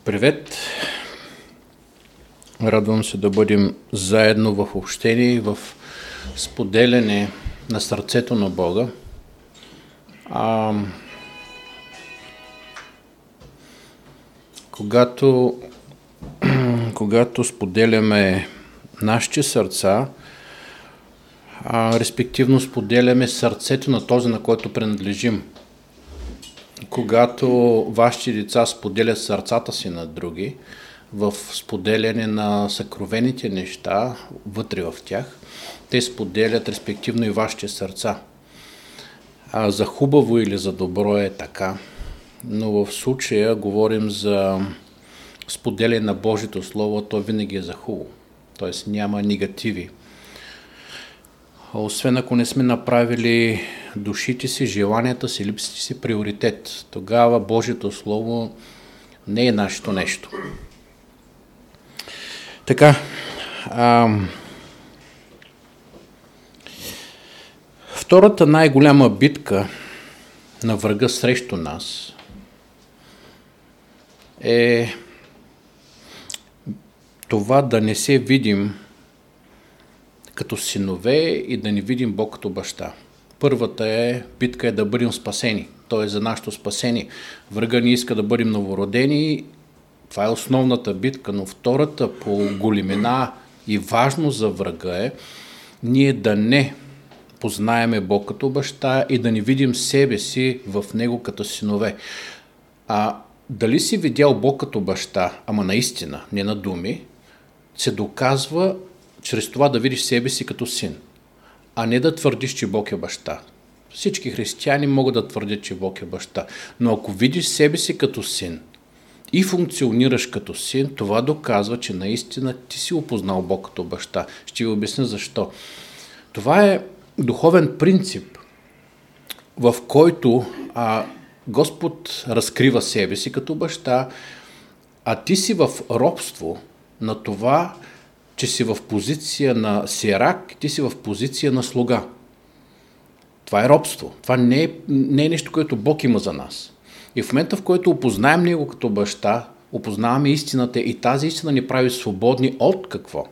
Привет! Радвам се да бъдем заедно в общение и в споделяне на сърцето на Бога. Когато споделяме нашите сърца, респективно споделяме сърцето на този, на който принадлежим. Когато вашите деца споделят сърцата си на други, в споделяне на съкровените неща вътре в тях, те споделят респективно и вашите сърца. За хубаво или за добро е така, но в случая говорим за споделяне на Божието Слово, то винаги е за хубаво, т.е. няма негативи. Освен ако не сме направили душите си, желанията си, липсите си приоритет, тогава Божието Слово не е нашето нещо. Така, втората най-голяма битка на врага срещу нас е това да не се видим като синове и да не видим Бог като баща. Първата битка е да бъдем спасени, т.е. за нашето спасение. Врага ни иска да бъдем новородени, това е основната битка, но втората по големина и важно за врага е ние да не познаеме Бог като баща и да не видим себе си в Него като синове. Дали си видял Бог като баща, ама наистина, не на думи, се доказва чрез това да видиш себе си като син, а не да твърдиш, че Бог е баща. Всички християни могат да твърдят, че Бог е баща, но ако видиш себе си като син и функционираш като син, това доказва, че наистина ти си опознал Бог като баща. Ще ви обясня защо. Това е духовен принцип, в който Господ разкрива себе си като баща, а ти си в робство на това, че си в позиция на сирак, ти си в позиция на слуга. Това е робство. Това не е нещо, което Бог има за нас. И в момента, в който опознаем Него като баща, опознаваме истината и тази истина ни прави свободни от какво?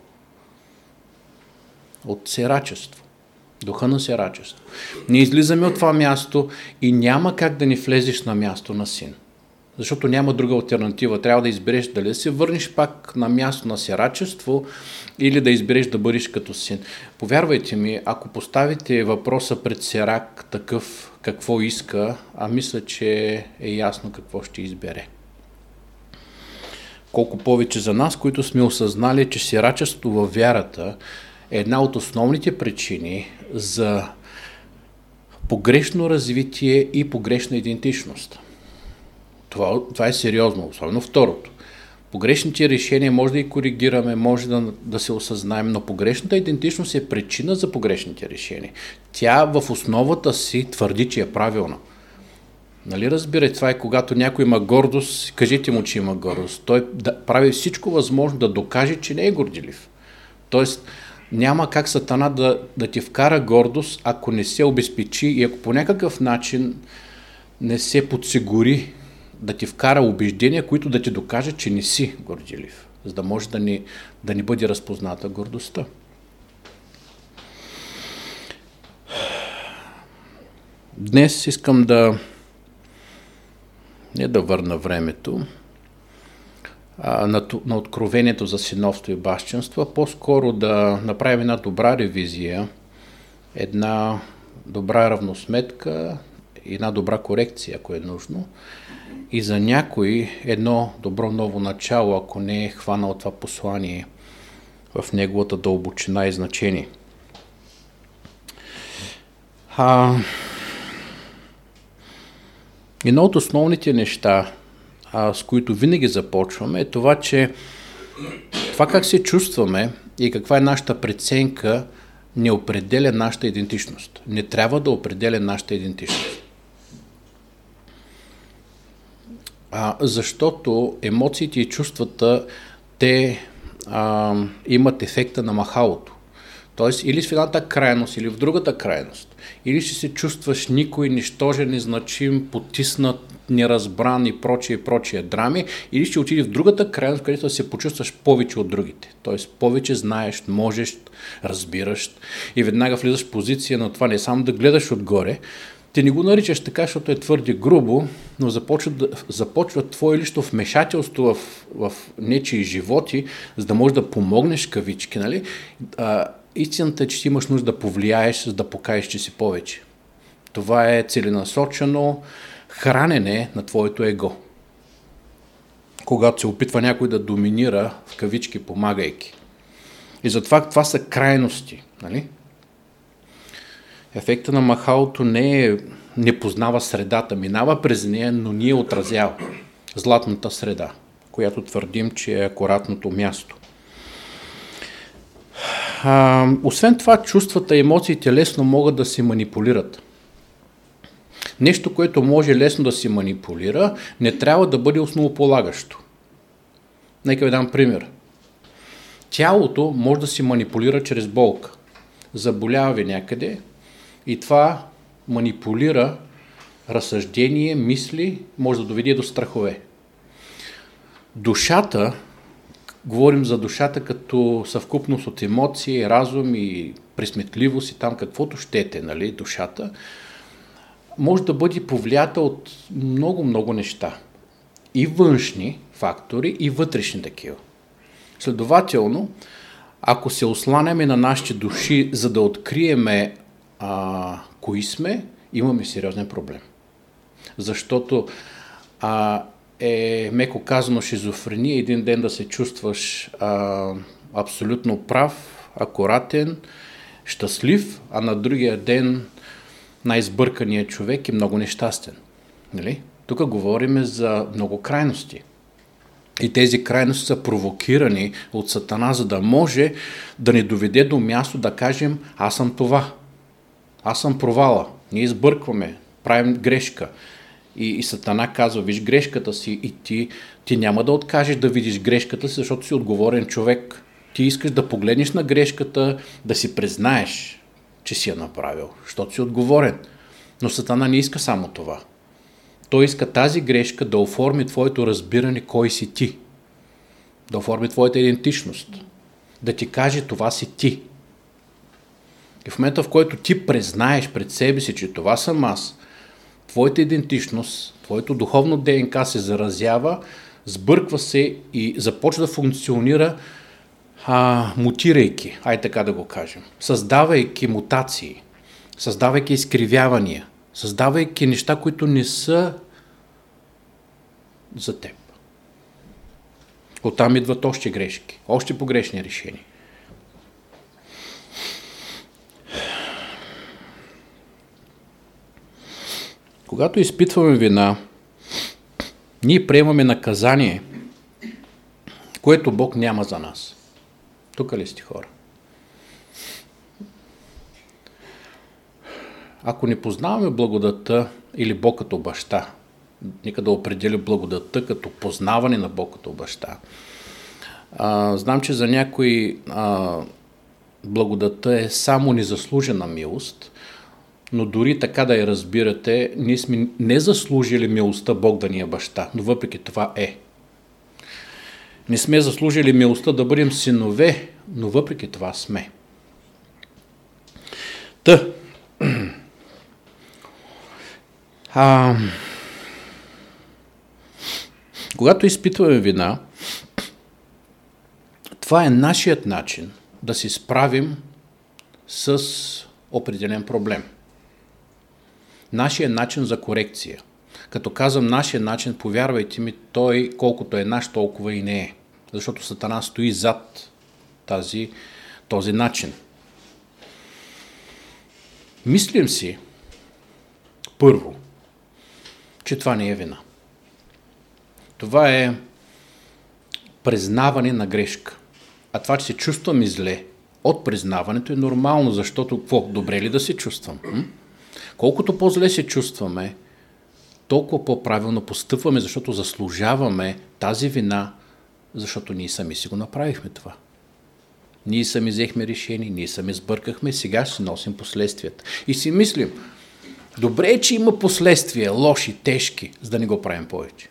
От сирачество. Духа на сирачество. Ние излизаме от това място и няма как да ни влезеш на място на син. Защото няма друга алтернатива. Трябва да избереш дали да се върнеш пак на място на сирачество или да избереш да бъдеш като син. Повярвайте ми, ако поставите въпроса пред сирак такъв какво иска, мисля, че е ясно какво ще избере. Колко повече за нас, които сме осъзнали, че сирачеството във вярата е една от основните причини за погрешно развитие и погрешна идентичност. Това е сериозно, особено второто. Погрешните решения може да ги коригираме, може да се осъзнаем, но погрешната идентичност е причина за погрешните решения. Тя в основата си твърди, че е правилна. Нали разбирате, това е когато някой има гордост, кажете му, че има гордост. Той прави всичко възможно да докаже, че не е горделив. Тоест, няма как Сатана да ти вкара гордост, ако не се обезпечи и ако по някакъв начин не се подсигури да ти вкара убеждения, които да ти докажат, че не си горделив, за да може да ни бъде разпозната гордостта. Днес искам не да върна времето на откровението за синовство и бащинство, а по-скоро да направим една добра ревизия, една добра равносметка, една добра корекция, ако е нужно, и за някой едно добро ново начало, ако не е хванал това послание в неговата дълбочина и значение. Едно от основните неща, с които винаги започваме, е това, че това как се чувстваме и каква е нашата преценка не определя нашата идентичност. Не трябва да определя нашата идентичност. Защото емоциите и чувствата, те имат ефекта на махалото. Тоест, или в едната крайност, или в другата крайност. Или ще се чувстваш никой, нищожен, незначим, потиснат, неразбран и прочие драми, или ще отиде в другата крайност, където да се почувстваш повече от другите. Тоест повече знаеш, можеш, разбираш и веднага влизаш в позиция на това не само да гледаш отгоре. Ти не го наричаш така, защото е твърде грубо, но започва твое лично вмешателство в нечии животи, за да можеш да помогнеш кавички, нали? Истината е, че ти имаш нужда да повлияеш, за да покажеш, че си повече. Това е целенасочено хранене на твоето его. Когато се опитва някой да доминира, в кавички, помагайки. И затова това са крайности. Нали? Ефекта на махалото не познава средата, минава през нея, но ни е отразява. Златната среда, която твърдим, че е акуратното място. Освен това, чувствата и емоциите лесно могат да се манипулират. Нещо, което може лесно да се манипулира, не трябва да бъде основополагащо. Нека ви дам пример. Тялото може да се манипулира чрез болка. Заболява ви някъде и това манипулира разсъждение, мисли, може да доведе до страхове. Душата, говорим за душата като съвкупност от емоции, разум и пресметливост и там каквото щете, нали, душата, може да бъде повлията от много неща. И външни фактори, и вътрешни такива. Следователно, ако се осланяме на нашите души, за да откриеме кои сме, имаме сериозен проблем. Защото меко казано шизофрения, един ден да се чувстваш абсолютно прав, акуратен, щастлив, а на другия ден най-избърканият човек е много нещастен. Нали? Тук говорим за много крайности. И тези крайности са провокирани от Сатана, за да може да ни доведе до място да кажем: аз съм това, аз съм провала, ние избъркваме, правим грешка. И Сатана казва: виж грешката си, и ти няма да откажеш да видиш грешката си, защото си отговорен човек. Ти искаш да погледнеш на грешката, да си признаеш, че си я направил, защото си отговорен. Но Сатана не иска само това. Той иска тази грешка да оформи твоето разбиране кой си ти. Да оформи твоята идентичност. Да ти каже: това си ти. И в момента, в който ти признаеш пред себе си, че това съм аз, твоята идентичност, твоето духовно ДНК се заразява, сбърква се и започва да функционира мутирайки, така да го кажем, създавайки мутации, създавайки изкривявания, създавайки неща, които не са за теб. Оттам идват още грешки, още погрешни решения. Когато изпитваме вина, ние приемаме наказание, което Бог няма за нас. Тук ли сте, хора? Ако не познаваме благодата или Бог като баща, нека да определя благодата като познаване на Бог като баща. Знам, че за някои благодата е само незаслужена милост, но дори така да я разбирате, ние сме не заслужили милостта Бог да ни е баща, но въпреки това е. Не сме заслужили милостта да бъдем синове, но въпреки това сме. Когато изпитваме вина, това е нашият начин да се справим с определен проблем. Нашия начин за корекция. Като казвам нашия начин, повярвайте ми, той колкото е наш, толкова и не е. Защото Сатана стои зад този начин. Мислим си, първо, че това не е вина. Това е признаване на грешка. А това, че се чувстваме зле от признаването, е нормално, защото добре ли да се чувствам? Колкото по-зле се чувстваме, толкова по-правилно постъпваме, защото заслужаваме тази вина, защото ние сами си го направихме това. Ние сами взехме решение, ние сами сбъркахме, сега ще носим последствията. И си мислим: Добре е, че има последствия, лоши, тежки, за да не го правим повече.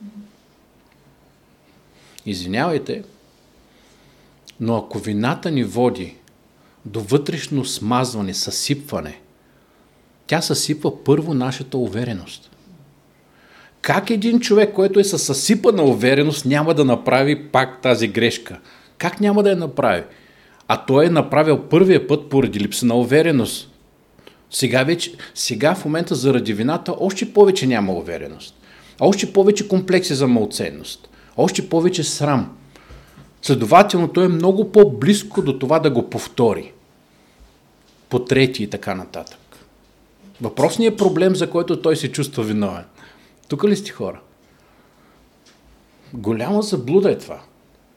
Извинявайте, но ако вината ни води до вътрешно смазване, съсипване, тя съсипва първо нашата увереност. Как един човек, който е със съсипана увереност, няма да направи пак тази грешка? Как няма да я направи? А той е направил първия път поради липса на увереност. Сега в момента заради вината още повече няма увереност. Още повече комплекси за малоценност. Още повече срам. Следователно, той е много по-близко до това да го повтори. По трети и така нататък. Въпросният проблем, за който той се чувства виновен. Тук ли сте, хора? Голяма заблуда е това.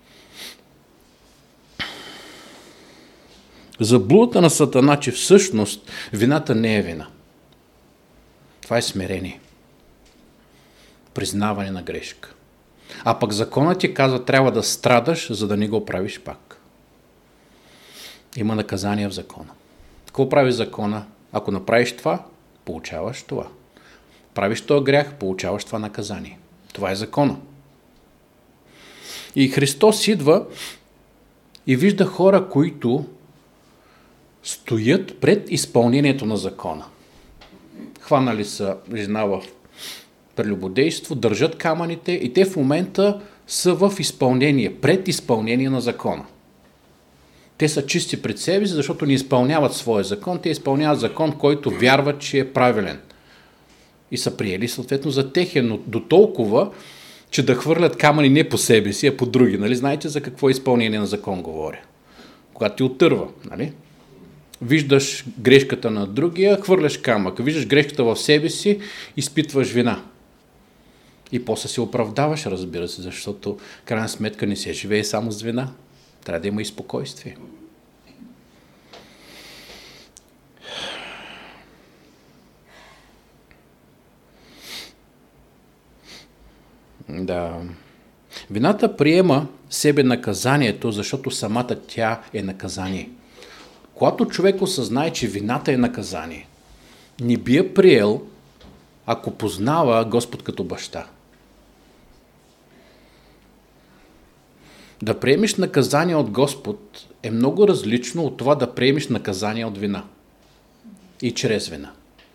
Заблудата на Сатана, че всъщност вината не е вина. Това е смирение. Признаване на грешка. А пък законът ти казва, трябва да страдаш, за да не го правиш пак. Има наказание в закона. Какво прави закона? Ако направиш това, получаваш това. Правиш този грях, получаваш това наказание. Това е закона. И Христос идва и вижда хора, които стоят пред изпълнението на закона. Хванали са жена в прелюбодейство, държат камъните и те в момента са в изпълнение, пред изпълнение на закона. Те са чисти пред себе си, защото не изпълняват своя закон, те изпълняват закон, който вярват, че е правилен. И са приели съответно за техен, но до толкова, че да хвърлят камъни не по себе си, а по други. Нали? Знаете за какво изпълнение на закон говоря? Когато ти отърва, нали? Виждаш грешката на другия, хвърляш камък. Виждаш грешката в себе си, изпитваш вина. И после се оправдаваш, разбира се, защото крайна сметка не се живее само с вина. Трябва да има и спокойствие. Да. Вината приема себе наказанието, защото самата тя е наказание. Когато човек осъзнае, че вината е наказание, не би я приел, ако познава Господ като баща. Да приемеш наказание от Господ е много различно от това да приемеш наказание от вина и чрез вина.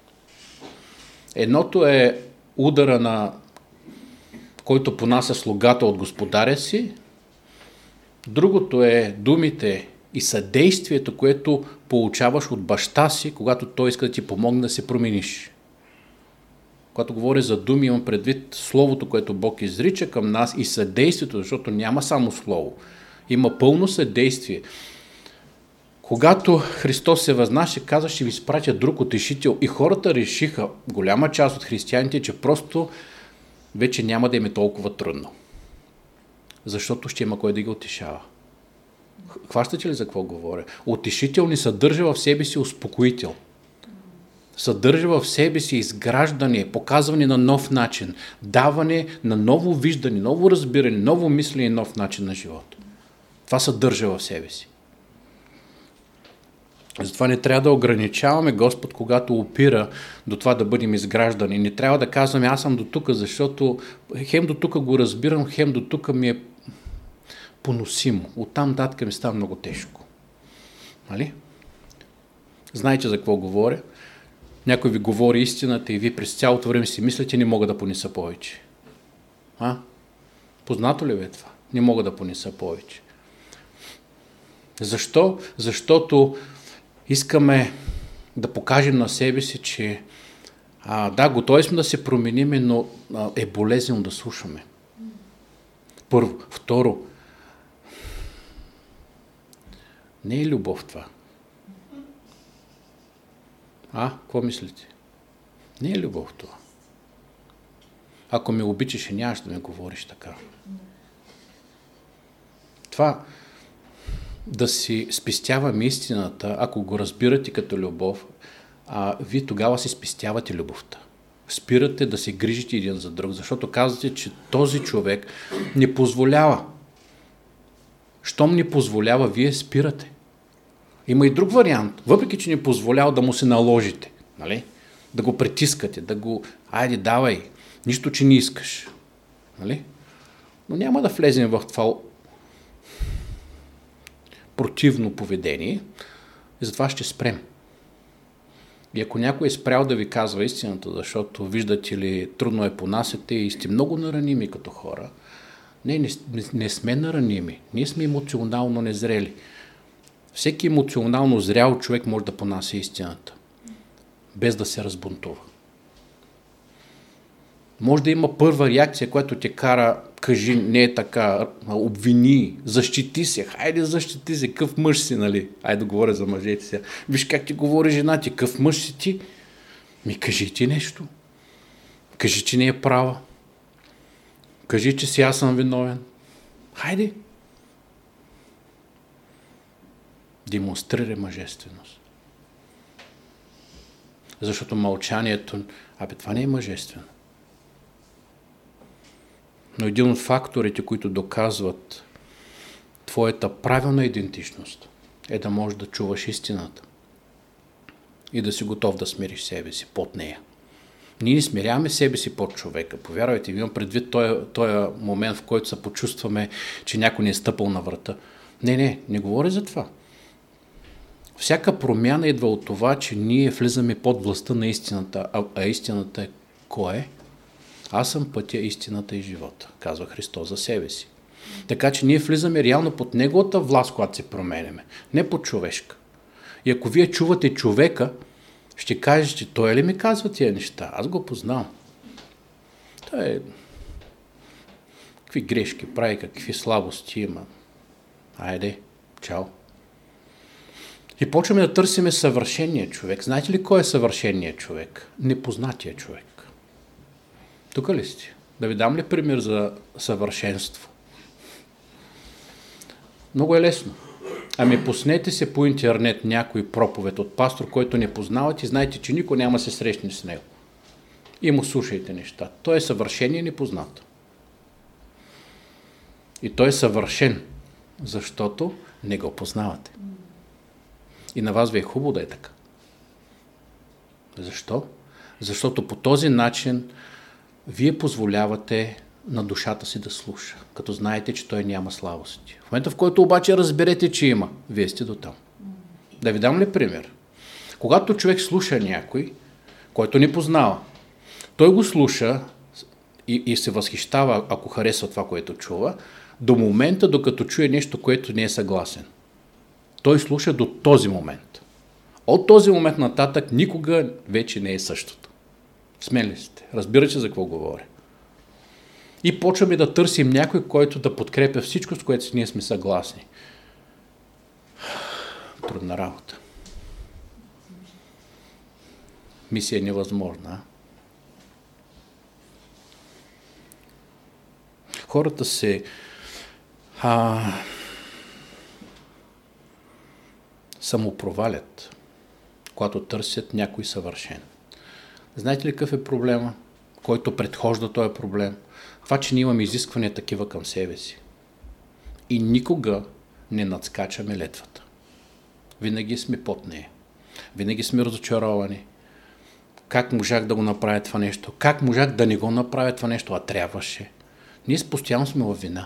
Едното е удара на който понася слугата от господаря си, другото е думите и съдействието, което получаваш от баща си, когато той иска да ти помогне да се промениш. Когато говоря за думи, имам предвид словото, което Бог изрича към нас и съдействието, защото няма само слово. Има пълно съдействие. Когато Христос се възнаше, каза, ще ви изпратя друг утешител. И хората решиха, голяма част от християните, че просто вече няма да им е толкова трудно. Защото ще има кой да ги утешава. Хващате ли за какво говоря? Утешител не съдържа в себе си успокоител. Съдържа в себе си изграждане, показване на нов начин, даване на ново виждане, ново разбиране, ново мислене и нов начин на живота. Това съдържа в себе си. Затова не трябва да ограничаваме Господ, когато опира до това да бъдем изграждани. Не трябва да казваме, аз съм до тук, защото хем до тук го разбирам, хем до тук ми е поносимо. Оттам татка ми става много тежко. Нали? Знаете за какво говоря? Някой ви говори истината и вие през цялото време си мислите, не мога да понеса повече. Познато ли ви е това? Не мога да понеса повече. Защо? Защото искаме да покажем на себе си, че да, готови сме да се променим, но е болезнено да слушаме. Първо. Второ, не е любов това. Какво мислите? Не е любов това. Ако ме обичаш, нямаш да ме говориш така. Това да си спестяваме истината, ако го разбирате като любов, вие тогава си спестявате любовта. Спирате да се грижите един за друг, защото казвате, че този човек не позволява. Щом не позволява, вие спирате. Има и друг вариант. Въпреки, че не позволява да му се наложите. Нали? да го притискате, айде, давай, нищо, че не искаш. Нали? Но няма да влезем в това противно поведение и затова ще спрем. И ако някой е спрял да ви казва истината, защото виждате ли, трудно е понасяте и сте много нараними като хора, не сме нараними. Ние сме емоционално незрели. Всеки емоционално зрял човек може да понася истината, без да се разбунтува. Може да има първа реакция, която те кара, кажи, не е така, обвини, защити се, хайде защити се, къв мъж си, нали? Айде да говоря за мъжете сега. Виж как ти говори жена ти, къв мъж си ти? Кажи ти нещо. Кажи, че не е права. Кажи, че си аз съм виновен. Хайде. Демонстрирай мъжественост. Защото мълчанието, това не е мъжествено. Но един от факторите, които доказват твоята правилна идентичност, е да можеш да чуваш истината и да си готов да смириш себе си под нея. Ние не смиряваме себе си под човека. Повярвайте, имам предвид този момент, в който се почувстваме, че някой не е стъпал на врата. Не говоря за това. Всяка промяна идва от това, че ние влизаме под властта на истината, а истината е кое? Аз съм пътя, истината и живота, казва Христос за себе си. Така че ние влизаме реално под Неговата власт, когато се променяме, не под човешка. И ако вие чувате човека, ще кажете, той ли ми казва тия неща? Аз го познавам. Той какви грешки прави, какви слабости има. Айде, чао. И почваме да търсиме съвършения човек. Знаете ли кой е съвършеният човек? Непознатия човек. Тук ли сте? Да ви дам ли пример за съвършенство? Много е лесно. Пуснете се по интернет някой проповед от пастор, който не познавате и знаете, че никой няма се срещне с него. И му слушайте неща. Той е съвършен и непознат. И той е съвършен, защото не го познавате. И на вас ви е хубаво да е така. Защо? Защото по този начин вие позволявате на душата си да слуша, като знаете, че той няма слабости. В момента, в който обаче разберете, че има, вие сте до там. Да ви дам ли пример? Когато човек слуша някой, който не познава, той го слуша и се възхищава, ако харесва това, което чува, до момента, докато чуе нещо, което не е съгласен. Той слуша до този момент. От този момент нататък никога вече не е същото. Смели сте. Разбирате за какво говоря. И почваме да търсим някой, който да подкрепя всичко, с което ние сме съгласни. Трудна работа. Мисия е невъзможна. Хората се самопровалят, когато търсят някой съвършен. Знаете ли какъв е проблема, който предхожда този проблем? Това, че ние имаме изисквания такива към себе си. И никога не надскачаме летвата. Винаги сме под нея. Винаги сме разочаровани. Как можах да го направя това нещо? Как можах да не го направя това нещо, а трябваше? Ние постоянно сме във вина.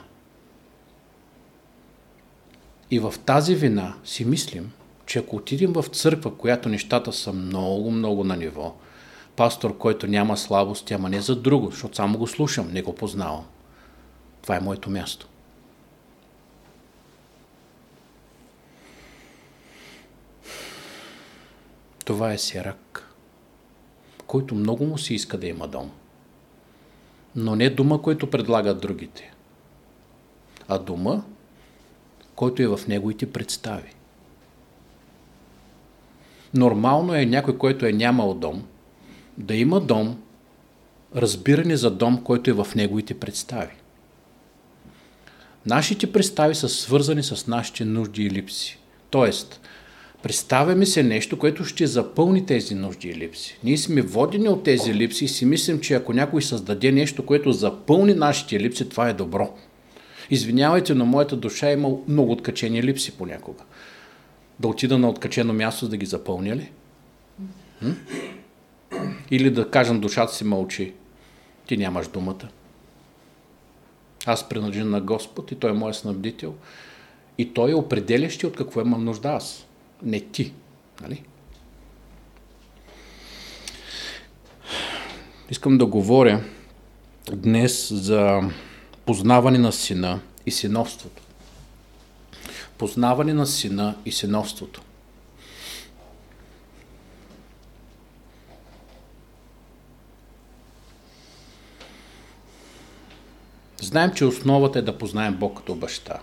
И в тази вина си мислим, че ако отидем в църква, която нещата са много на ниво, пастор, който няма слабости, ама не за друго, защото само го слушам, не го познавам. Това е моето място. Това е сирак, който много му се иска да има дом. Но не дума, който предлагат другите, а дума, който е в неговите представи. Нормално е някой, който е нямал дом, да има дом, разбиране за дом, който е в неговите представи. Нашите представи са свързани с нашите нужди и липси. Тоест, представяме се нещо, което ще запълни тези нужди и липси. Ние сме водени от тези липси и си мислим, че ако някой създаде нещо, което запълни нашите липси, това е добро. Извинявайте, но моята душа има много откачени липси понякога. Да отида на откачено място, да ги запълня ли? Или да кажем душата си мълчи. Ти нямаш думата. Аз принадлежа на Господ и Той е моят снабдител. И Той е определящи от какво имам нужда аз. Не ти. Нали? Искам да говоря днес за познаване на Сина и синовството. Познаване на Сина и синовството. Знаем, че основата е да познаем Бог като баща.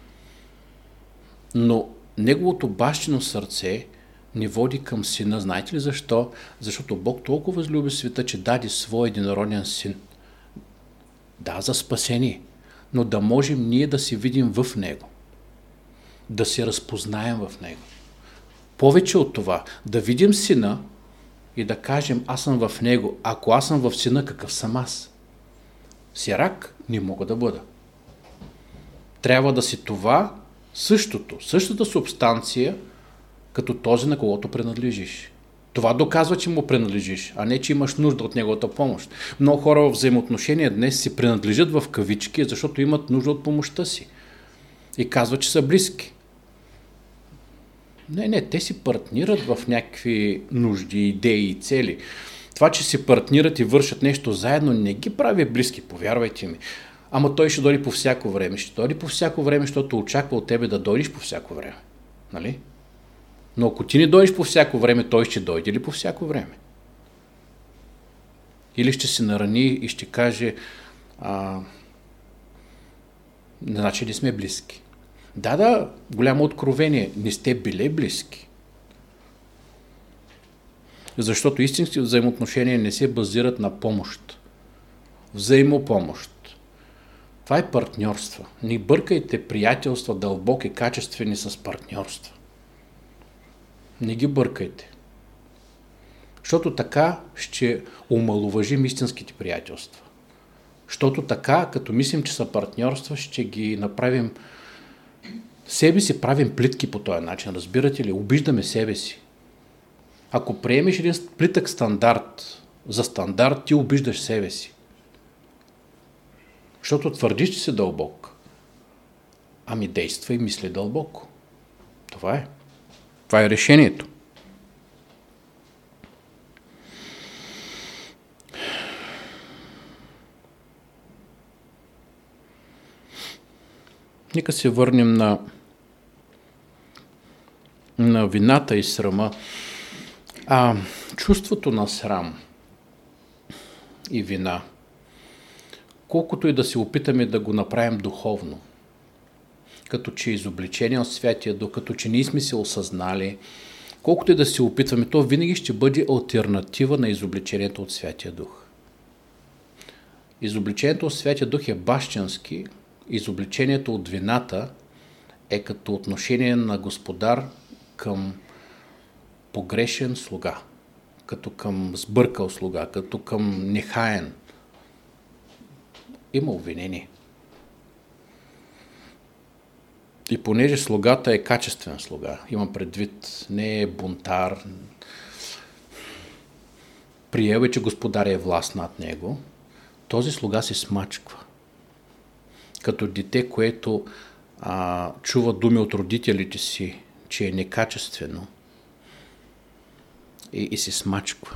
Но Неговото бащино сърце ни води към Сина. Знаете ли защо? Защото Бог толкова възлюби света, че даде своя единороден Син. Да, за спасение, но да можем ние да се видим в Него. Да се разпознаем в Него. Повече от това, да видим Сина и да кажем, аз съм в Него. Ако аз съм в Сина, какъв съм аз? Сирак не мога да бъда. Трябва да си това същото, същата субстанция, като този, на когото принадлежиш. Това доказва, че му принадлежиш, а не, че имаш нужда от неговата помощ. Много хора в взаимоотношения днес си принадлежат в кавички, защото имат нужда от помощта си. И казват, че са близки. Не, те си партнират в някакви нужди, идеи и цели. Това, че си партнират и вършат нещо заедно, не ги прави близки, повярвайте ми. Ама той ще дойде по всяко време. Ще дойде по всяко време, защото очаква от тебе да дойдеш по всяко време. Нали? Но ако ти не дойдеш по всяко време, той ще дойде ли по всяко време? Или ще се нарани и ще каже, значи не сме близки. Да, голямо откровение. Не сте били близки. Защото истински взаимоотношения не се базират на помощ. Взаимопомощ. Това е партньорство. Не бъркайте приятелства дълбоки, качествени с партньорства. Не ги бъркайте. Защото така ще омаловажим истинските приятелства. Защото така, като мислим, че са партньорства, ще ги направим себе си, правим плитки по този начин. Разбирате ли? Обиждаме себе си. Ако приемеш един плитък стандарт за стандарт, ти обиждаш себе си. Защото твърдиш, че си дълбок. Ами действай и мисли дълбоко. Това е. Това е решението. Нека се върнем на вината и срама. Чувството на срам и вина, колкото и да се опитаме да го направим духовно, като че изобличение от Святия Дух, като че ние сме се осъзнали, колкото и да се опитваме, то винаги ще бъде алтернатива на изобличението от Святия Дух. Изобличението от Святия Дух е бащински, изобличението от вината е като отношение на Господар към погрешен слуга, като към сбъркал слуга, като към нехаен. Има обвинение. И понеже слугата е качествен слуга, имам предвид, не е бунтар, приел е, че Господар е власт над него, този слуга се смачква. Като дете, което чува думи от родителите си, че е некачествено и се смачква.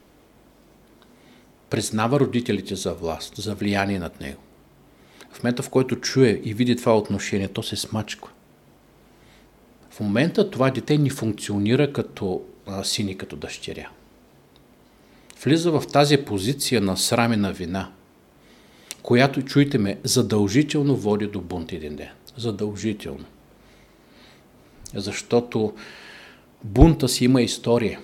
Признава родителите за власт, за влияние над него. В момента, в който чуе и види това отношение, то се смачква. В момента това дете не функционира като син и като дъщеря. Влиза в тази позиция на срам и на вина, която, чуйте ме, задължително води до бунт един ден. Задължително. Защото бунта си има история.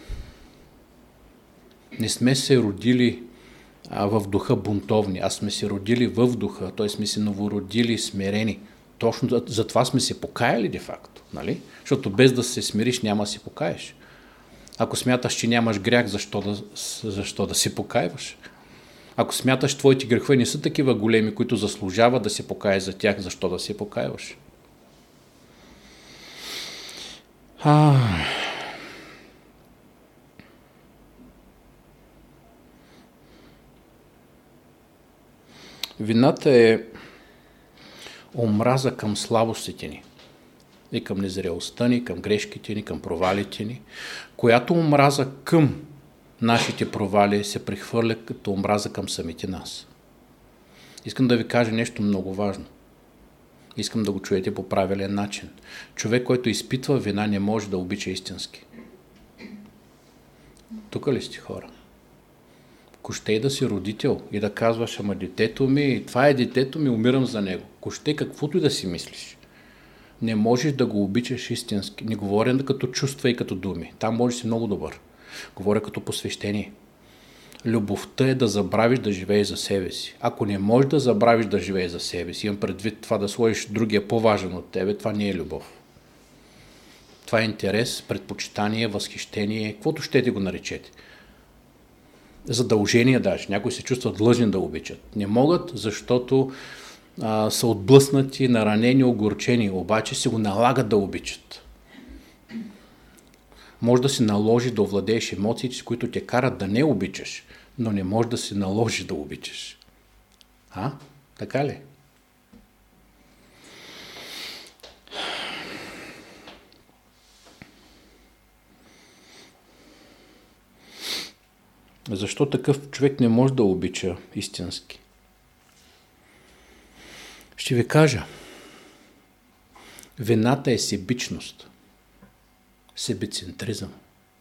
Не сме се родили в духа бунтовни, а сме се родили в духа, т.е. сме се новородили смирени. Точно за това сме се покаяли де-факто, нали? Защото без да се смириш няма да се покаеш. Ако смяташ, че нямаш грях, защо да се покаиваш? Ако смяташ, твоите грехове не са такива големи, които заслужават да се покаеш за тях, защо да се покаиваш? Вината е омраза към слабостите ни и към незрелостта ни, към грешките ни, към провалите ни, която омраза към нашите провали се прехвърля като омраза към самите нас. Искам да ви кажа нещо много важно. Искам да го чуете по правилен начин. Човек, който изпитва вина, не може да обича истински. Тук ли сте, хора? Ако ще и да си родител и да казваш, ама детето ми, това е детето ми, умирам за него. Ако ще каквото и да си мислиш. Не можеш да го обичаш истински. Не говоря като чувства и като думи. Там можеш да си много добър. Говоря като посвещение. Любовта е да забравиш да живееш за себе си. Ако не можеш да забравиш да живееш за себе си, имам предвид това да сложиш другия по-важен от тебе, това не е любов. Това е интерес, предпочитание, възхищение, каквото ще ти го наречете. Задължение даже. Някои се чувстват длъжни да обичат. Не могат, защото са отблъснати, наранени, огорчени, обаче се го налагат да обичат. Може да се наложи да овладееш емоциите, с които те карат да не обичаш, но не може да се наложи да обичаш. Така ли? Защо такъв човек не може да обича истински? Ще ви кажа. Вината е себичност. Себецентризъм.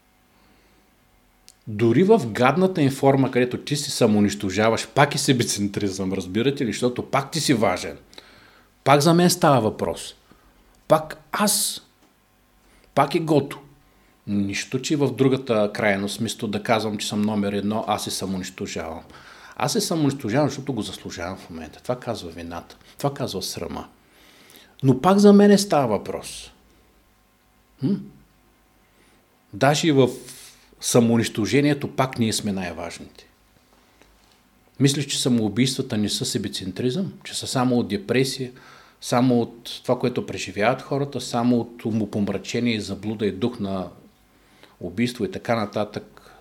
Дори в гадната им форма, където ти се самоунищожаваш, пак е себецентризъм, разбирате ли? Защото пак ти си важен. Пак за мен става въпрос. Пак аз. Пак е гото. Нищо, че в другата крайност, вместо да казвам, че съм номер едно, аз се самоунищожавам. Аз се самоунищожавам, защото го заслужавам в момента. Това казва вината. Това казва срама. Но пак за мене става въпрос. Даже и в самоунищожението пак ние сме най-важните. Мислиш, че самоубийствата не са себецентризъм? Че са само от депресия, само от това, което преживяват хората, само от умопомрачение и заблуда и дух на убийство и така нататък?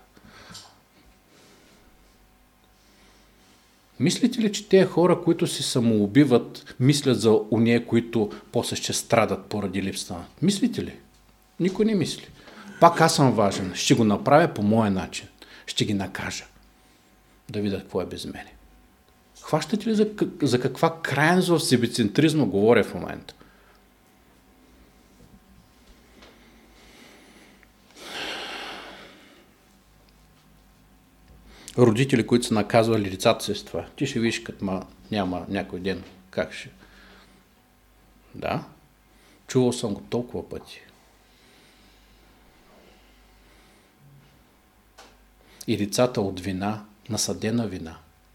Мислите ли, че тези хора, които се самоубиват, мислят за уния, които после ще страдат поради липса? Мислите ли? Никой не мисли. Пак аз съм важен. Ще го направя по моя начин. Ще ги накажа. Да видят какво е без мене. Хващате ли за каква крайност в себецентризма говоря в момента? Родители, които са наказвали децата си с това. Ти ще виж, като няма някой ден. Как ще? Да. Чувал съм го толкова пъти. И децата от вина, насъдена вина,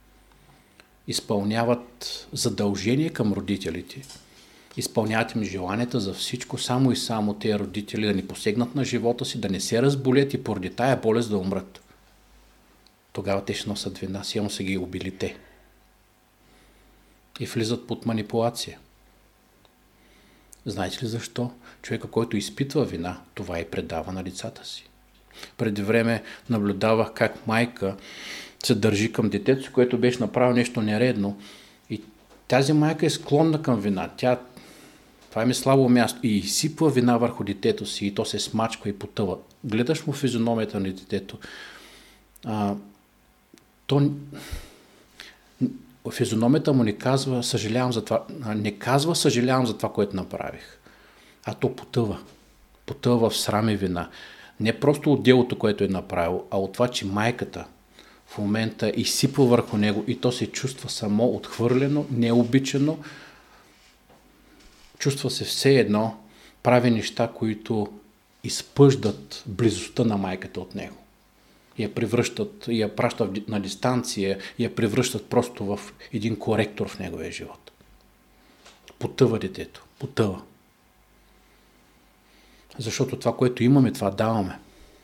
изпълняват задължение към родителите, изпълняват им желанията за всичко, само и само тези родители да не посегнат на живота си, да не се разболят и поради тая болест да умрат. Тогава те ще носят вина, силно са ги убили те. И влизат под манипулация. Знаете ли защо? Човека, който изпитва вина, това и предава на децата си. Преди време наблюдавах как майка се държи към детето си, което беше направил нещо нередно. И тази майка е склонна към вина. Това е ми слабо място. И изсипва вина върху детето си и то се смачква и потъва. Гледаш му физиономията на детето. Физиономията му не казва съжалявам за това. Не казва съжалявам за това, което направих. А то потъва. Потъва в срам и вина. Не просто от делото, което е направил, а от това, че майката в момента изсипва върху него и то се чувства само отхвърлено, необичано. Чувства се все едно, прави неща, които изпъждат близостта на майката от него. Я превръщат, я пращат на дистанция, я превръщат просто в един коректор в неговия живот. Потъва детето, потъва. Защото това, което имаме, това даваме.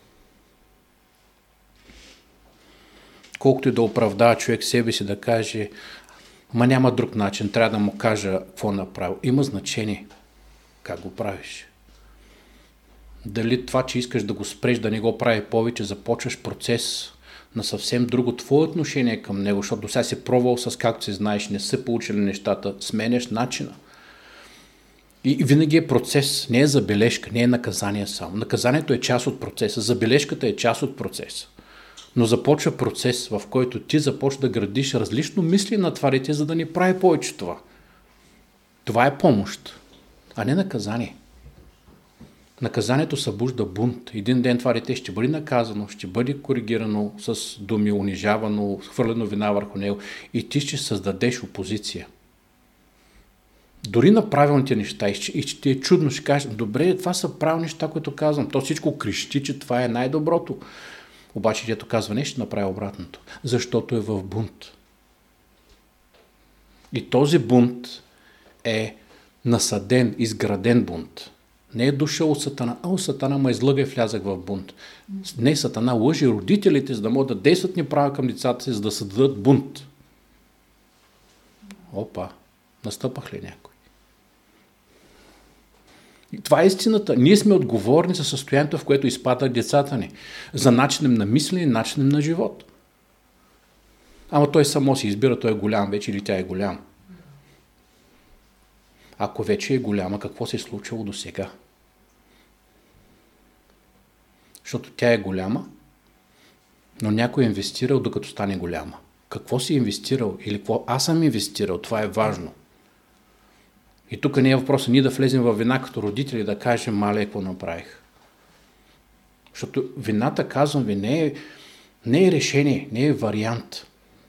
Колкото и да оправдава човек себе си, да каже, няма друг начин, трябва да му кажа какво направил. Има значение как го правиш. Дали това, че искаш да го спреш, да не го прави повече, започваш процес на съвсем друго твое отношение към него, защото до сега си пробвал с както си знаеш, не са получили нещата, сменяш начина. И винаги е процес, не е забележка, не е наказание само. Наказанието е част от процеса, забележката е част от процеса. Но започва процес, в който ти започва да градиш различно мисли на тварите, за да не прави повече това. Това е помощ, а не наказание. Наказанието събужда бунт. Един ден това дете ще бъде наказано, ще бъде коригирано с думи, унижавано, хвърлено вина върху него и ти ще създадеш опозиция. Дори на правилните неща и ще ти е чудно, ще кажеш, добре, това са правилни неща, които казвам. То всичко крещи, че това е най-доброто. Обаче, дето казва не, ще направи обратното, защото е в бунт. И този бунт е насаден, изграден бунт. Не е дошъл от Сатана. Сатана ме излъга и влязах в бунт. Не, Сатана лъжи родителите, за да могат да действат неправо към децата си, за да създадат бунт. Опа, настъпах ли някой? И това е истината. Ние сме отговорни за състоянието, в което изпадат децата ни. За начинем на мислене, начинем на живот. Ама той само си избира, той е голям вече или тя е голям. Ако вече е голяма, какво се е случило до сега? Защото тя е голяма, но някой е инвестирал докато стане голяма. Какво си инвестирал или какво аз съм инвестирал, това е важно. И тук не е въпросът ние да влезем във вина като родители, да кажем, мале, какво направих. Защото вината, казвам ви, не е решение, не е вариант.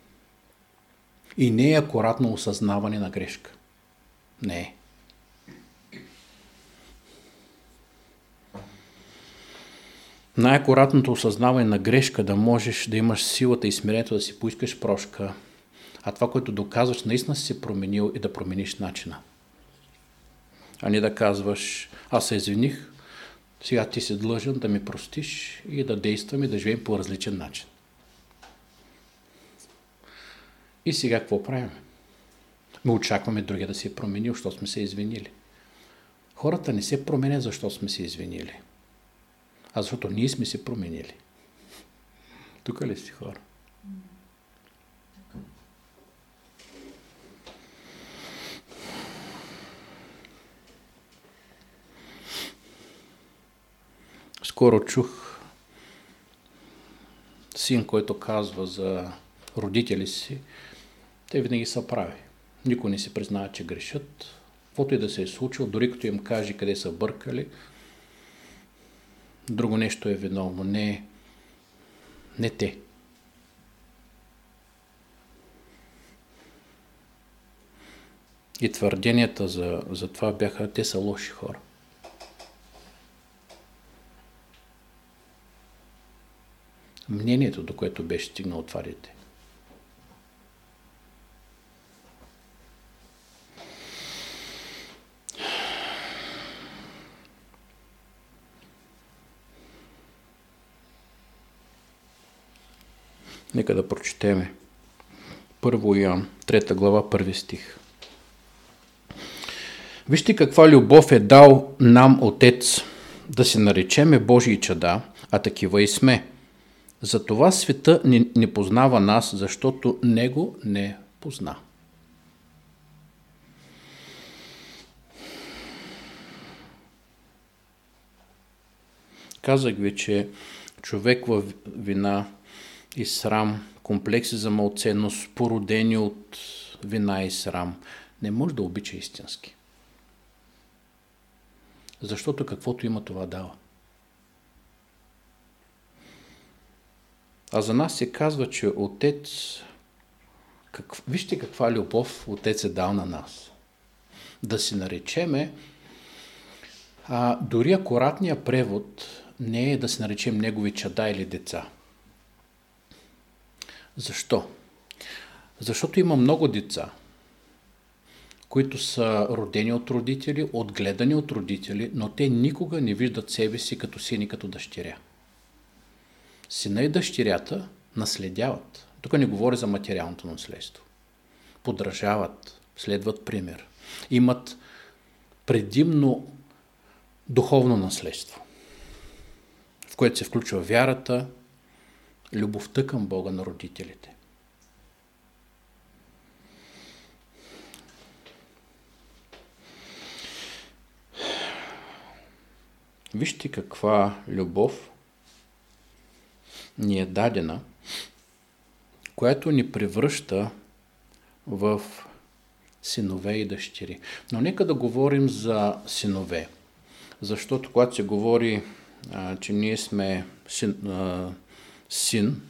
И не е акуратно осъзнаване на грешка. Не е. Най-акуратното осъзнаване на грешка, да можеш да имаш силата и смирението да си поискаш прошка, а това, което доказваш, наистина си се променил и да промениш начина. А не да казваш, аз се извиних, сега ти си длъжен да ми простиш и да действаме, да живеем по различен начин. И сега какво правим? Ми очакваме другия да се промени, защото сме се извинили. Хората не се променят, защото сме се извинили, а защото ние сме се променили. Тук ли сте, хора? Скоро чух син, който казва за родители си, те винаги са прави. Никой не си признава, че грешат. Каквото и да се е случило, дори като им каже къде са бъркали, друго нещо е виновно, не те. И твърденията за това бяха, те са лоши хора. Мнението, до което беше стигнал това дете. Нека да прочетеме 1 Йоан, 3 глава, 1 стих. Вижте каква любов е дал нам Отец, да се наречеме Божии чада, а такива и сме. Затова света не познава нас, защото Него не позна. Казах ви, че човек в вина и срам, комплекси за малценност, породени от вина и срам, не може да обича истински. Защото каквото има, това дава. А за нас се казва, че Отец, вижте каква любов Отец е дал на нас. Да си наречеме, дори акуратният превод не е да се наречем Негови чада или деца. Защо? Защото има много деца, които са родени от родители, отгледани от родители, но те никога не виждат себе си като син и като дъщеря. Сина и дъщерята наследяват. Тук не говори за материалното наследство. Подражават, следват пример. Имат предимно духовно наследство, в което се включва вярата, любовта към Бога на родителите. Вижте каква любов ни е дадена, която ни превръща в синове и дъщери. Но нека да говорим за синове, защото когато се говори, че ние сме син,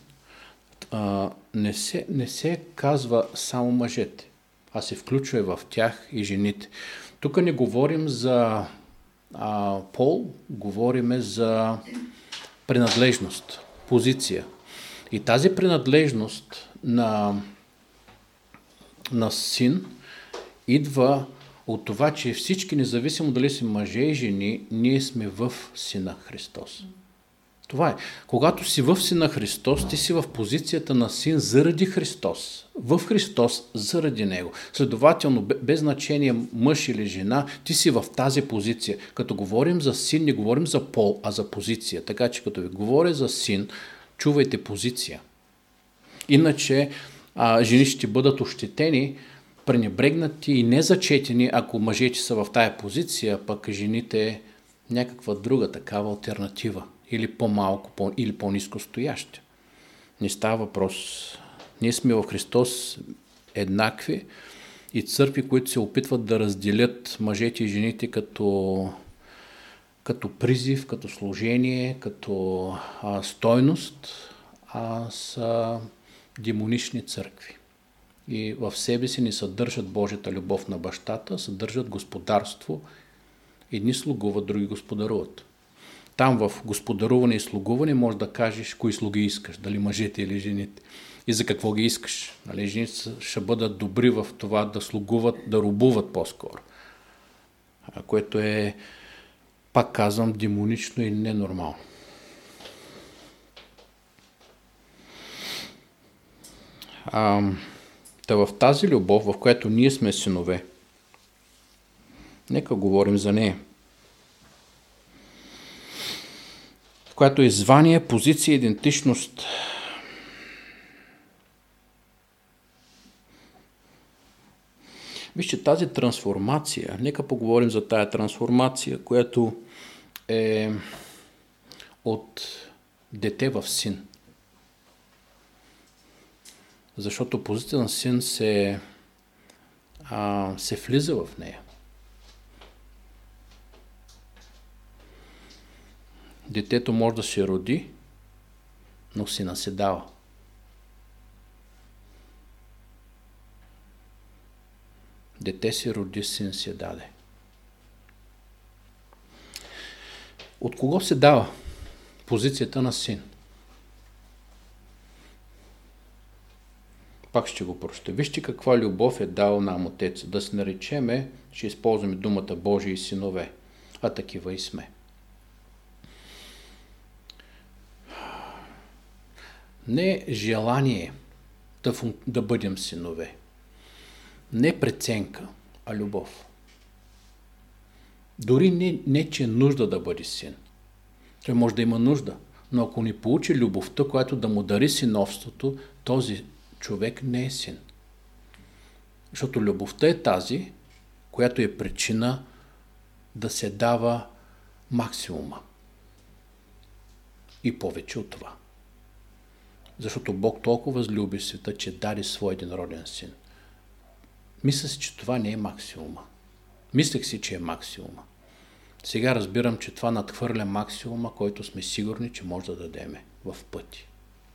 не се казва само мъжете, а се включва и в тях и жените. Тук не говорим за пол, говорим за принадлежност, позиция. И тази принадлежност на син идва от това, че всички, независимо дали си мъже и жени, ние сме в Сина Христос. Това е. Когато си в Сина Христос, ти си в позицията на син заради Христос. В Христос заради Него. Следователно, без значение мъж или жена, ти си в тази позиция. Като говорим за син, не говорим за пол, а за позиция. Така че като ви говоря за син, чувайте позиция. Иначе жени ще бъдат ощетени, пренебрегнати и незачетени, ако мъжете са в тая позиция, пък жените някаква друга такава алтернатива. Или по-малко, или по-ниско стоящи. Не става въпрос. Ние сме в Христос еднакви и църкви, които се опитват да разделят мъжете и жените като призив, като служение, като стойност, са демонични църкви. И в себе си не съдържат Божията любов на бащата, съдържат господарство. Едни слугуват, други господаруват. Там в господаруване и слугуване може да кажеш кои слуги искаш, дали мъжете или жените. И за какво ги искаш. Нали, жените ще бъдат добри в това да слугуват, да робуват по-скоро. Което е, пак казвам, демонично и ненормално. В тази любов, в която ние сме синове, нека говорим за нея. В която е звание, позиция, идентичност. Вижте, тази трансформация, нека поговорим за тая трансформация, която е от дете в син. Защото позицията на син се влиза в нея. Детето може да се роди, но сина се дава. Дете се роди, син се даде. От кого се дава позицията на син? Пак ще го прочета. Вижте каква любов е дал нам Отец. Да се наречеме, ще използваме думата Божии синове, а такива и сме. Не желание да бъдем синове. Не преценка, а любов. Дори не че е нужда да бъде син. Той може да има нужда, но ако не получи любовта, която да му дари синовството, този човек не е син. Защото любовта е тази, която е причина да се дава максимума. И повече от това. Защото Бог толкова възлюби света, че даде свой единроден син. Мисля си, че това не е максимума. Мислех си, че е максимума. Сега разбирам, че това надхвърля максимума, който сме сигурни, че може да дадеме в пъти.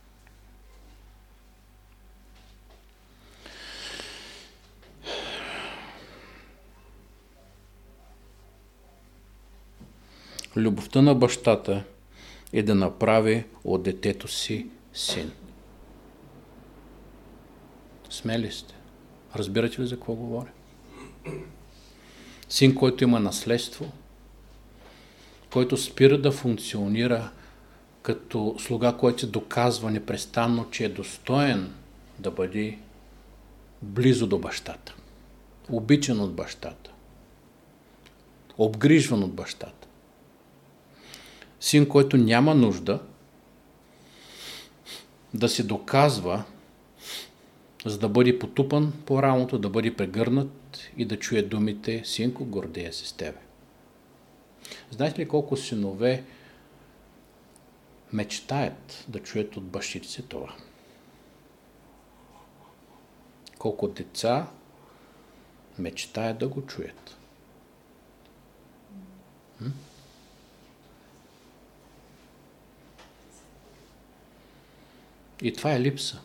Любовта на бащата е да направи от детето си син. Смели сте? Разбирате ли за какво говоря? Син, който има наследство, който спира да функционира като слуга, който се доказва непрестанно, че е достоен да бъде близо до бащата, обичан от бащата, обгрижван от бащата. Син, който няма нужда да се доказва, за да бъде потупан по рамото, да бъде прегърнат и да чуе думите: синко, гордея се с тебе. Знаете ли колко синове мечтаят да чуят от бащите си това? Колко деца мечтаят да го чуят? И това е липса.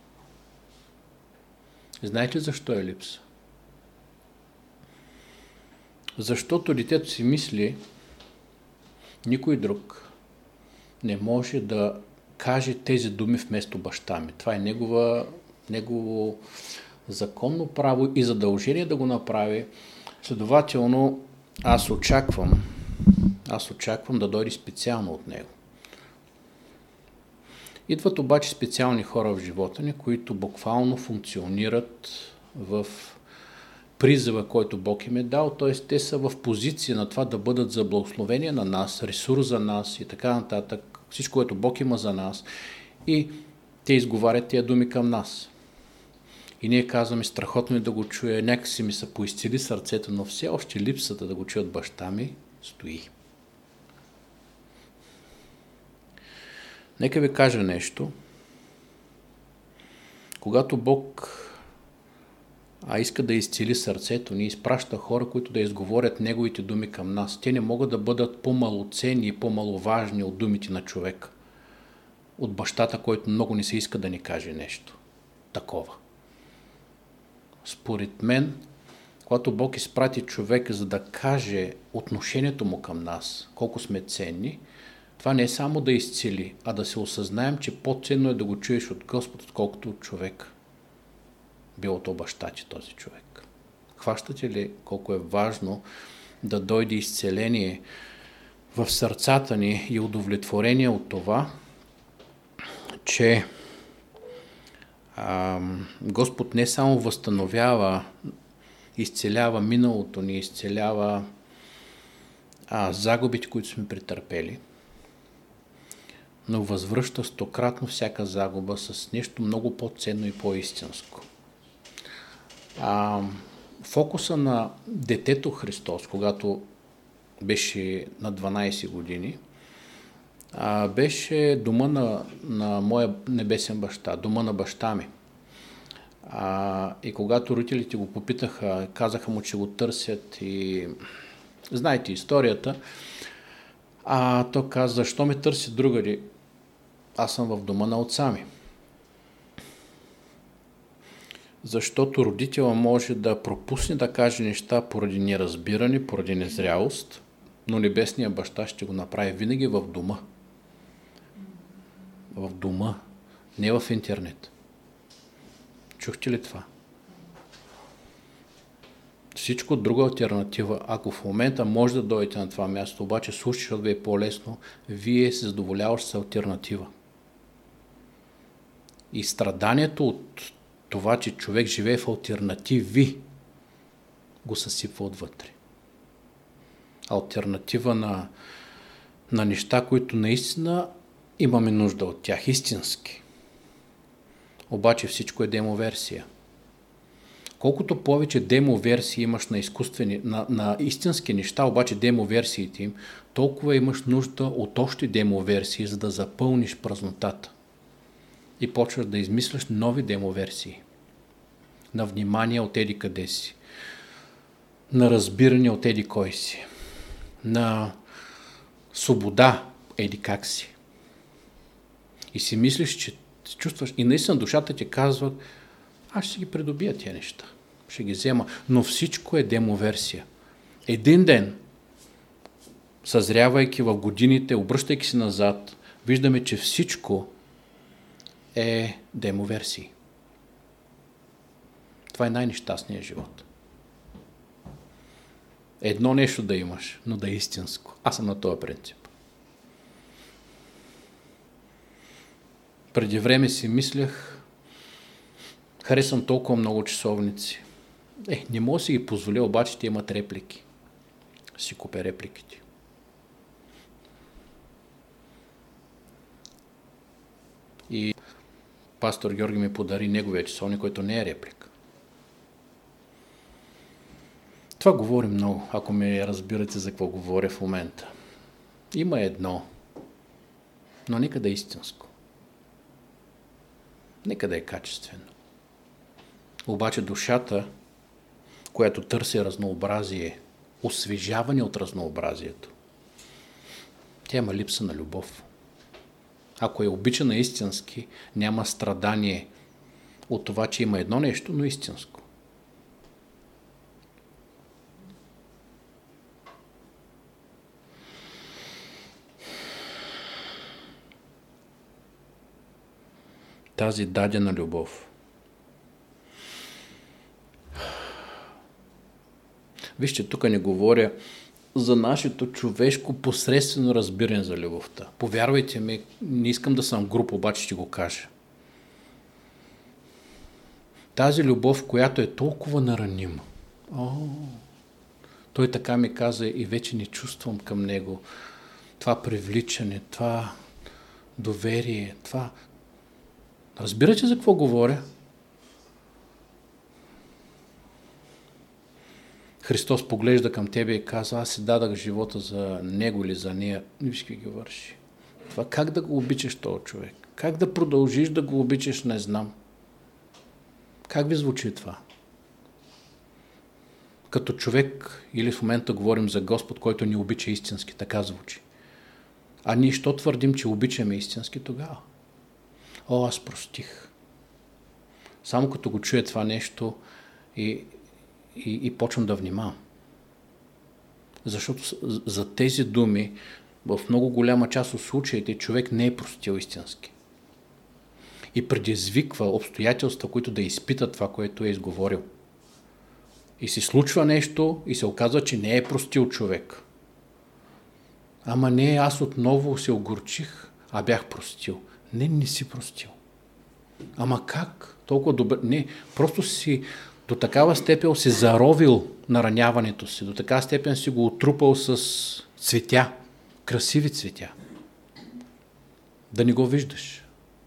Знаете ли защо е липса? Защото детето си мисли, никой друг не може да каже тези думи вместо баща ми. Това е негово законно право и задължение да го направи. Следователно, аз очаквам да дойде специално от него. Идват обаче специални хора в живота ни, които буквално функционират в призива, който Бог им е дал, т.е. те са в позиция на това да бъдат за благословение на нас, ресурс за нас и така нататък, всичко, което Бог има за нас, и те изговарят тия думи към нас. И ние казваме: страхотно е да го чуя, някакси ми се поизцели сърцето, но все още липсата да го чуят баща ми стои. Нека ви кажа нещо. Когато Бог иска да изцели сърцето ни, изпраща хора, които да изговорят Неговите думи към нас. Те не могат да бъдат по-малоценни и по-маловажни от думите на човека, от бащата, който много не се иска да ни каже нещо такова. Според мен, когато Бог изпрати човека, за да каже отношението му към нас, колко сме ценни, това не е само да изцели, а да се осъзнаем, че по-ценно е да го чуеш от Господ, отколкото от човека. Било то баща ти този човек. Хващате ли колко е важно да дойде изцеление в сърцата ни и удовлетворение от това, че Господ не само възстановява, изцелява миналото ни, изцелява загубите, които сме претърпели, но възвръща стократно всяка загуба с нещо много по-ценно и по-истинско. Фокуса на детето Христос, когато беше на 12 години, беше дома на моя небесен баща, дома на баща ми. И когато родителите го попитаха, казаха му, че го търсят, и знаете историята, той каза: защо ме търси другари? Аз съм в дома на отца ми. Защото родителът може да пропусне да каже неща поради неразбиране, поради незрялост, но небесният баща ще го направи винаги в дома. В дома, не в интернет. Чухте ли това? Всичко друга алтернатива, ако в момента може да дойдете на това място, обаче слушащото ви е по-лесно, вие се задоволявате с алтернатива. И страданието от това, че човек живее в алтернативи, го съсипва отвътре. Алтернатива на неща, които наистина имаме нужда от тях, истински. Обаче всичко е демоверсия. Колкото повече демоверсии имаш на изкуствени, на истински неща, обаче демоверсиите им, толкова имаш нужда от още демоверсии, за да запълниш празнотата. И почваш да измисляш нови демоверсии. На внимание от еди къде си. На разбиране от еди кой си. На свобода еди как си. И си мислиш, че чувстваш, и наистина душата ти казва: аз ще ги придобия тия неща. Ще ги взема. Но всичко е демоверсия. Един ден, съзрявайки в годините, обръщайки се назад, виждаме, че всичко е демоверсии. Това е най-нещастният живот. Едно нещо да имаш, но да е истинско. Аз съм на този принцип. Преди време си мислях, харесвам толкова много часовници. Не мога да си ги позволя, обаче те имат реплики. Си купя репликите. И пастор Георги ми подари неговия часовник, който не е реплика. Това говори много, ако ме разбирате за какво говоря в момента. Има едно, но нека да е истинско. Нека да е качествено. Обаче душата, която търси разнообразие, освежаване от разнообразието, тя има липса на любов. Ако е обичана истински, няма страдание от това, че има едно нещо, но истинско. Тази дадена любов. Вижте, тук не говоря за нашето човешко посредствено разбиране за любовта. Повярвайте ми, не искам да съм груб, обаче ще го кажа. Тази любов, която е толкова наранима. Той така ми каза и вече не чувствам към него това привличане, това доверие, това... Разбирате за какво говоря? Христос поглежда към тебе и казва, аз си дадах живота за него или за нея. Виж ги върши. Това как да го обичаш този човек? Как да продължиш да го обичаш, не знам. Как ви звучи това? Като човек, или в момента говорим за Господ, който ни обича истински, така звучи. А ние що твърдим, че обичаме истински тогава? Аз простих. Само като го чуя това нещо и почвам да внимавам. Защото за тези думи в много голяма част от случаите човек не е простил истински. И предизвиква обстоятелства, които да изпитат това, което е изговорил. И се случва нещо и се оказва, че не е простил човек. Ама не, аз отново се огорчих, а бях простил. Не си простил. Ама как? Толкова добре. Не, просто си до такава степен си заровил нараняването си, до такава степен си го отрупал с цветя, красиви цветя. Да не го виждаш.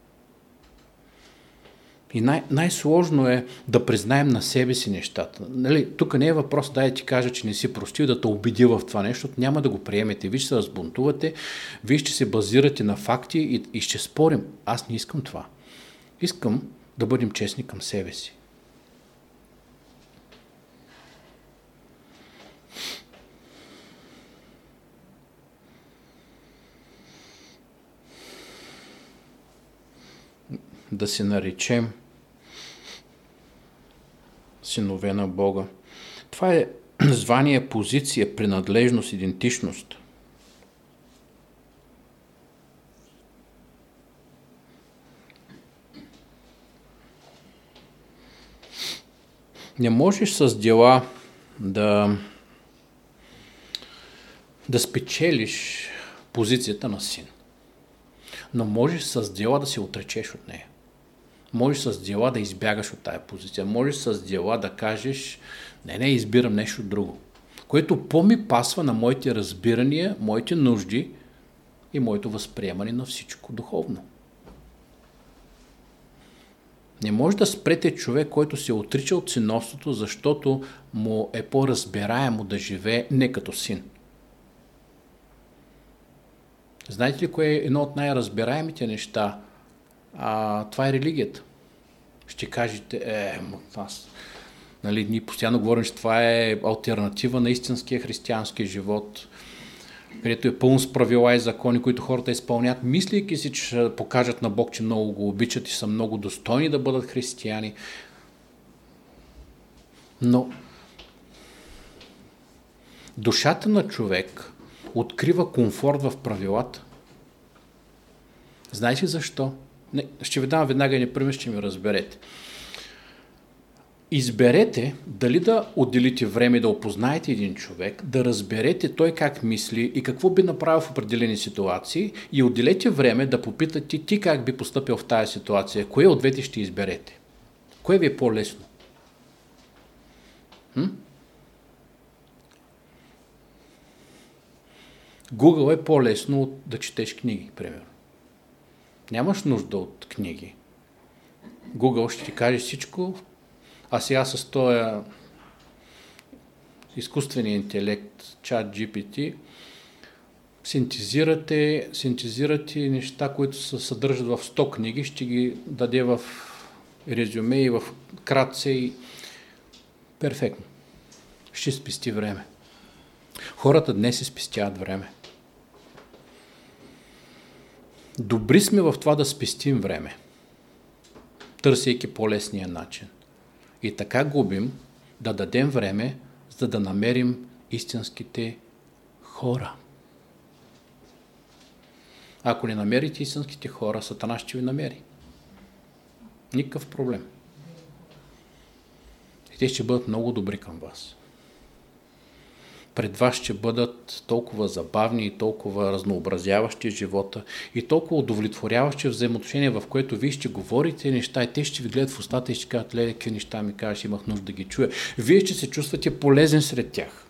И най-сложно е да признаем на себе си нещата. Нали, тук не е въпрос да ти кажа, че не си простил, да те убеди в това нещо, няма да го приемете. Вие ще се разбунтувате, вие ще се базирате на факти и ще спорим. Аз не искам това. Искам да бъдем честни към себе си. Да се наречем синове на Бога. Това е звание, позиция, принадлежност, идентичност. Не можеш с дела да спечелиш позицията на син. Но можеш с дела да се отречеш от нея. Можеш с дела да избягаш от тая позиция. Можеш с дела да кажеш, не, избирам нещо друго. Което по-ми пасва на моите разбирания, моите нужди и моето възприемане на всичко духовно. Не може да спрете човек, който се отрича от синовството, защото му е по-разбираемо да живее не като син. Знаете ли кое е едно от най-разбираемите неща? Това е религията. Ще кажете, нали, ние постоянно говорим, че това е алтернатива на истинския християнски живот, където е пълно с правила и закони, които хората изпълнят, мислейки си, че ще покажат на Бог, че много го обичат и са много достойни да бъдат християни. Но душата на човек открива комфорт в правилата. Знаете ли защо? Ще ви дам веднага един пример, ще ми разберете. Изберете дали да отделите време да опознаете един човек, да разберете той как мисли и какво би направил в определени ситуации и отделете време да попитате ти как би постъпил в тази ситуация. Кое от двете ще изберете? Кое ви е по-лесно? Google е по-лесно от да четеш книги, примерно. Нямаш нужда от книги. Google ще ти каже всичко, а сега с този изкуствения интелект, чат GPT, синтезирате неща, които се съдържат в 100 книги, ще ги даде в резюме и в кратце и перфектно. Ще спести време. Хората днес се спестяват време. Добри сме в това да спестим време, търсейки по-лесния начин. И така губим да дадем време, за да намерим истинските хора. Ако не намерите истинските хора, Сатана ще ви намери. Никакъв проблем. И те ще бъдат много добри към вас. Пред вас ще бъдат толкова забавни и толкова разнообразяващи живота и толкова удовлетворяващи взаимоотношения, в което вие ще говорите неща и те ще ви гледат в устата и ще кажат: леле, какви неща ми кажеш, имах нужда да ги чуя. Вие ще се чувствате полезен сред тях.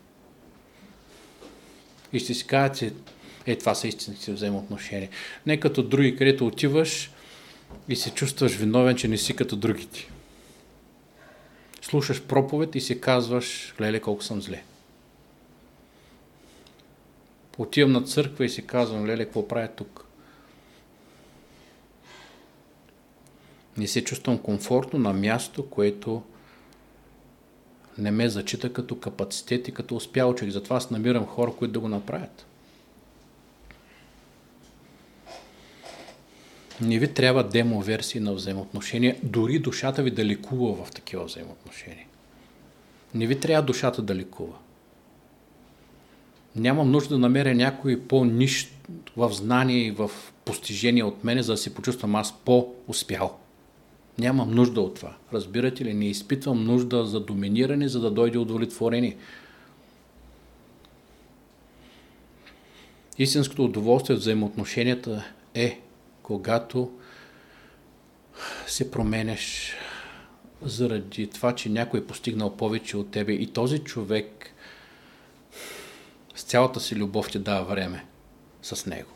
И ще си кажете: това са истинските взаимоотношения. Не като други, където отиваш и се чувстваш виновен, че не си като другите. Слушаш проповед и си казваш: леле, колко съм зле. Отивам на църква и си казвам: леле, какво правя тук? Не се чувствам комфортно на място, което не ме зачита като капацитет и като успял човек. Затова аз намирам хора, които да го направят. Не ви трябва демо версии на взаимоотношения, дори душата ви да ликува в такива взаимоотношения. Не ви трябва душата да ликува. Нямам нужда да намеря някой по-нищ в знание и в постижение от мене, за да се почувствам аз по-успял. Нямам нужда от това. Разбирате ли? Не изпитвам нужда за доминиране, за да дойде удовлетворение. Истинското удоволствие в взаимоотношенията е когато се променеш заради това, че някой е постигнал повече от тебе и този човек с цялата си любов ти дава време с него.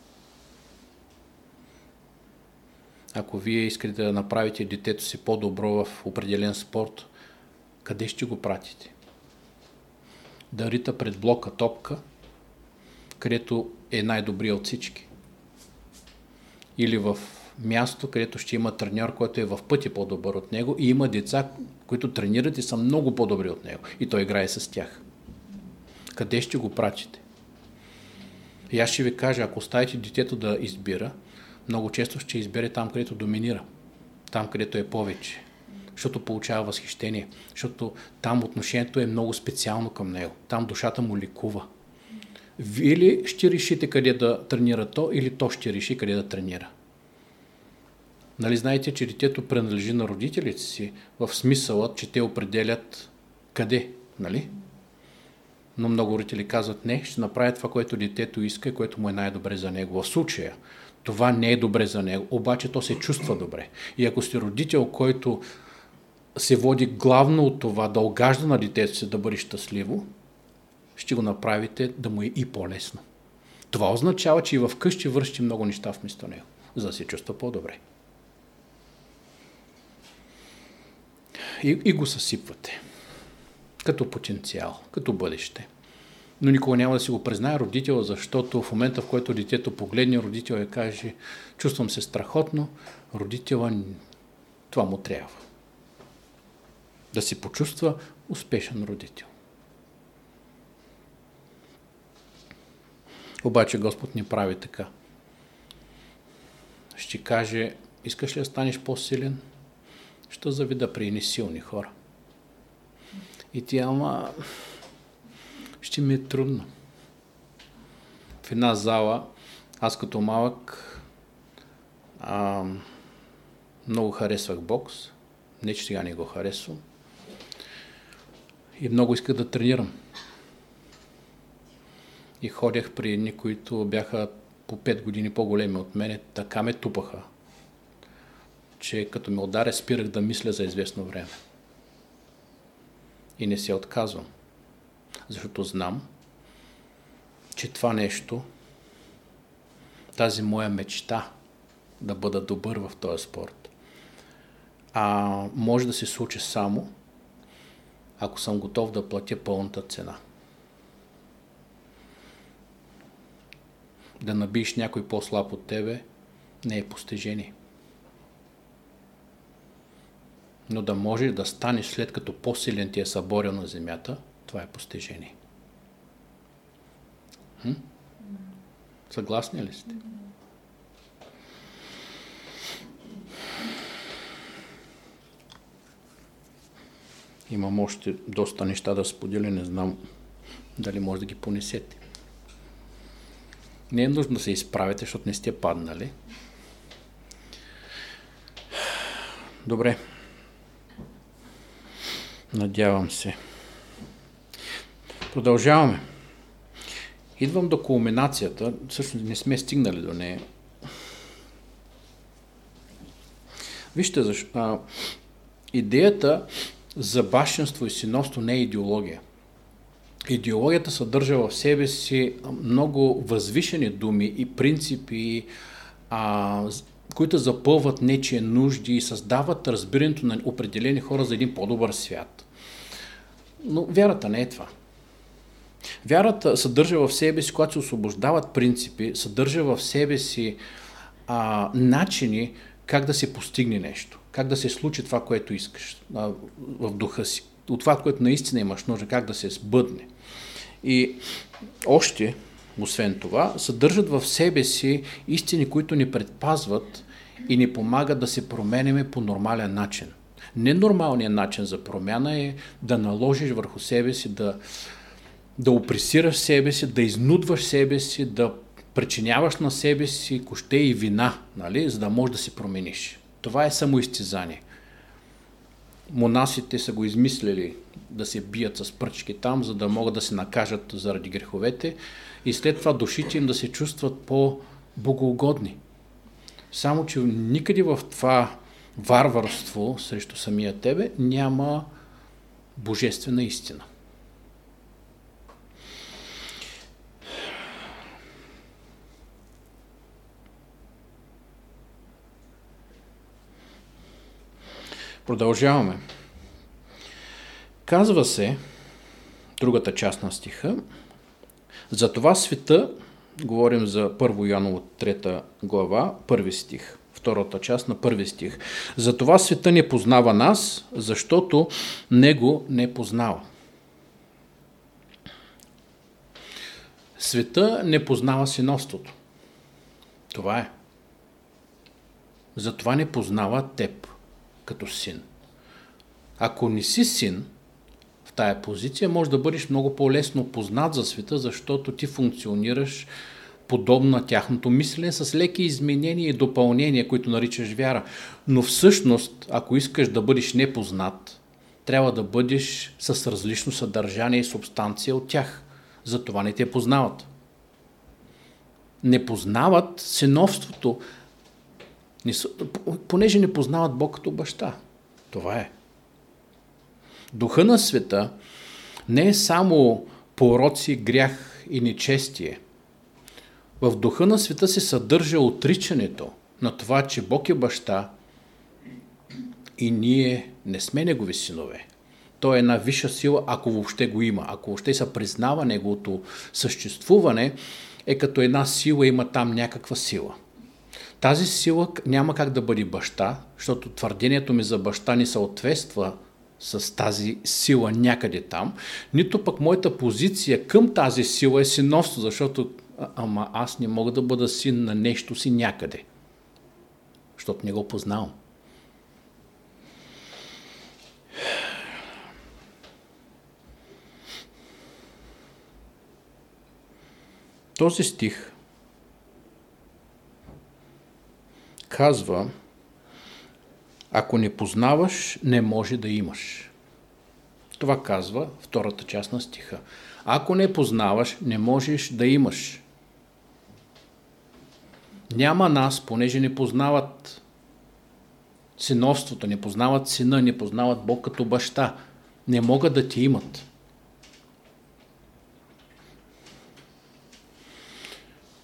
Ако вие искате да направите детето си по-добро в определен спорт, къде ще го пратите? Да рита пред блока топка, където е най-добрият от всички. Или в място, където ще има треньор, който е в пъти по-добър от него и има деца, които тренират и са много по-добри от него. И той играе с тях. Къде ще го пратите? И аз ще ви кажа, ако оставите детето да избира, много често ще избере там, където доминира. Там, където е повече. Защото получава възхищение. Защото там отношението е много специално към него. Там душата му ликува. Вие ли ще решите къде да тренира то, или то ще реши къде да тренира? Нали знаете, че детето принадлежи на родителите си, в смисъла, че те определят къде, нали? Но много родители казват: не, ще направят това, което детето иска и което му е най-добре за него. В случая това не е добре за него, обаче то се чувства добре. И ако сте родител, който се води главно от това да угажда на детето си да бъде щастливо, ще го направите да му е и по-лесно. Това означава, че и в къщи вършите много неща вместо него, за да се чувства по-добре. И го съсипвате. Като потенциал, като бъдеще. Но никога няма да си го признае родител, защото в момента, в който детето погледне родител и каже: чувствам се страхотно, родителя това му трябва. Да се почувства успешен родител. Обаче Господ ни прави така. Ще каже: искаш ли да станеш по-силен? Що завида при едни силни хора? И ти: ама ще ми е трудно. В една зала, аз като малък много харесвах бокс. Не, че сега не го харесвам. И много исках да тренирам. И ходях при едни, които бяха по 5 години по-големи от мене, така ме тупаха, че като ме ударя, спирах да мисля за известно време. И не се отказвам, защото знам, че това нещо, тази моя мечта да бъда добър в този спорт, може да се случи само, ако съм готов да платя пълната цена. Да набиеш някой по-слаб от тебе не е постижение. Но да можеш да станеш след като по-силен ти е съборил на земята, това е постижение. Съгласни ли сте? Имам още доста неща да споделя, не знам дали може да ги понесете. Не е нужно да се изправите, защото не сте паднали. Добре. Надявам се. Продължаваме. Идвам до кулминацията. Всъщност не сме стигнали до нея. Вижте, идеята за бащинство и синовство не е идеология. Идеологията съдържа в себе си много възвишени думи и принципи, които запълват нечие нужди и създават разбирането на определени хора за един по-добър свят. Но вярата не е това. Вярата съдържа в себе си, когато се освобождават принципи, съдържа в себе си начини как да се постигне нещо, как да се случи това, което искаш в духа си, от това, което наистина имаш нужда, как да се сбъдне. И още, освен това, съдържат в себе си истини, които ни предпазват и ни помагат да се променяме по нормален начин. Ненормалният начин за промяна е да наложиш върху себе си, да опресираш себе си, да изнудваш себе си, да причиняваш на себе си коще и вина, нали, за да можеш да се промениш. Това е самоизтезание. Монасите са го измислили да се бият с пръчки там, за да могат да се накажат заради греховете и след това душите им да се чувстват по-богоугодни. Само че никъде в това варварство срещу самия тебе няма божествена истина. Продължаваме. Казва се, другата част на стиха, затова света, говорим за 1 Йоаново 3 глава, 1 стих, втората част на 1 стих. Затова света не познава нас, защото него не познава. Света не познава синовството. Това е. Затова не познава теб като син. Ако не си син в тая позиция, може да бъдеш много по-лесно познат за света, защото ти функционираш подобно на тяхното мислене с леки изменения и допълнения, които наричаш вяра. Но всъщност, ако искаш да бъдеш непознат, трябва да бъдеш с различно съдържание и субстанция от тях. Затова не те познават. Не познават синовството, понеже не познават Бог като баща. Това е. Духа на света не е само пороци, грях и нечестие. В духа на света се съдържа отричането на това, че Бог е баща и ние не сме негови синове. Той е една висша сила, ако въобще го има. Ако въобще се признава неговото съществуване, е като една сила, има там някаква сила. Тази сила няма как да бъде баща, защото твърдението ми за баща не съответства с тази сила някъде там, нито пък моята позиция към тази сила е синовство, защото аз не мога да бъда син на нещо си някъде, защото не го познавам. Този стих казва, ако не познаваш, не може да имаш. Това казва втората част на стиха. Ако не познаваш, не можеш да имаш. Няма нас, понеже не познават синовството, не познават сина, не познават Бог като баща. Не могат да ти имат.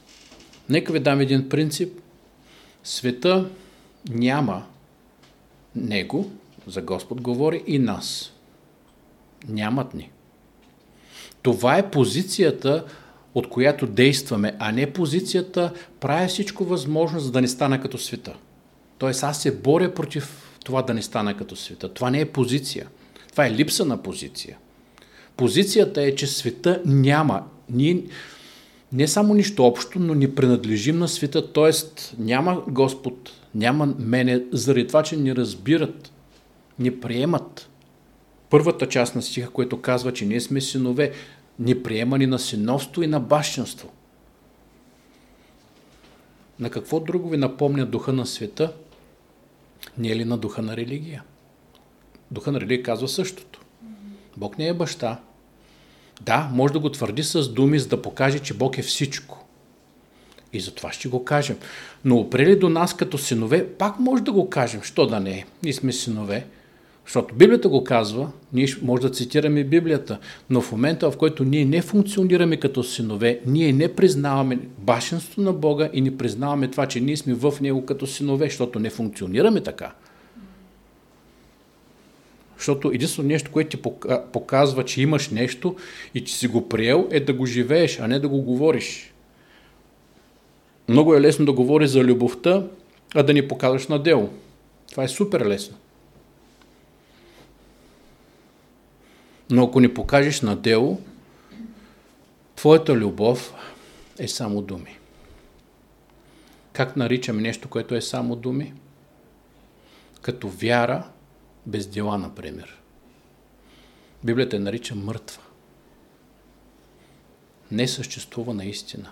Нека ви дам един принцип. Света няма него, за Господ говори, и нас. Нямат ни. Това е позицията, от която действаме, а не позицията правя всичко възможно, за да не стана като света. Тоест аз се боря против това да не стана като света. Това не е позиция. Това е липса на позиция. Позицията е, че света няма. Ние не само нищо общо, но не принадлежим на света, т.е. няма Господ, няма мене, заради това, че ни разбират, ни приемат. Първата част на стиха, което казва, че ние сме синове, ни приемани на синовство и на бащинство. На какво друго ви напомня духа на света? Не е ли на духа на религия? Духа на религия казва същото. Бог не е баща. Да, може да го твърди с думи, за да покаже, че Бог е всичко. И затова ще го кажем. Но опрели до нас като синове, пак може да го кажем. Що да не е? Ние сме синове. Защото Библията го казва, ние може да цитираме Библията, но в момента, в който ние не функционираме като синове, ние не признаваме бащинството на Бога и не признаваме това, че ние сме в Него като синове, защото не функционираме така. Защото единствено нещо, което ти показва, че имаш нещо и че си го приел, е да го живееш, а не да го говориш. Много е лесно да говориш за любовта, а да ни показваш на дело. Това е супер лесно. Но ако не покажеш на дело, твоята любов е само думи. Как наричаме нещо, което е само думи? Като вяра без дела, например. Библията я нарича мъртва. Не съществува наистина.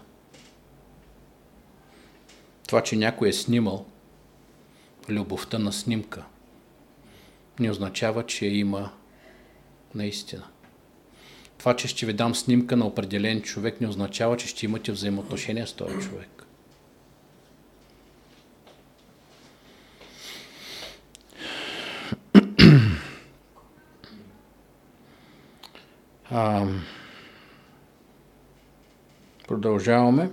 Това, че някой е снимал любовта на снимка, не означава, че има наистина. Това, че ще ви дам снимка на определен човек, не означава, че ще имате взаимоотношения с този човек. Продължаваме.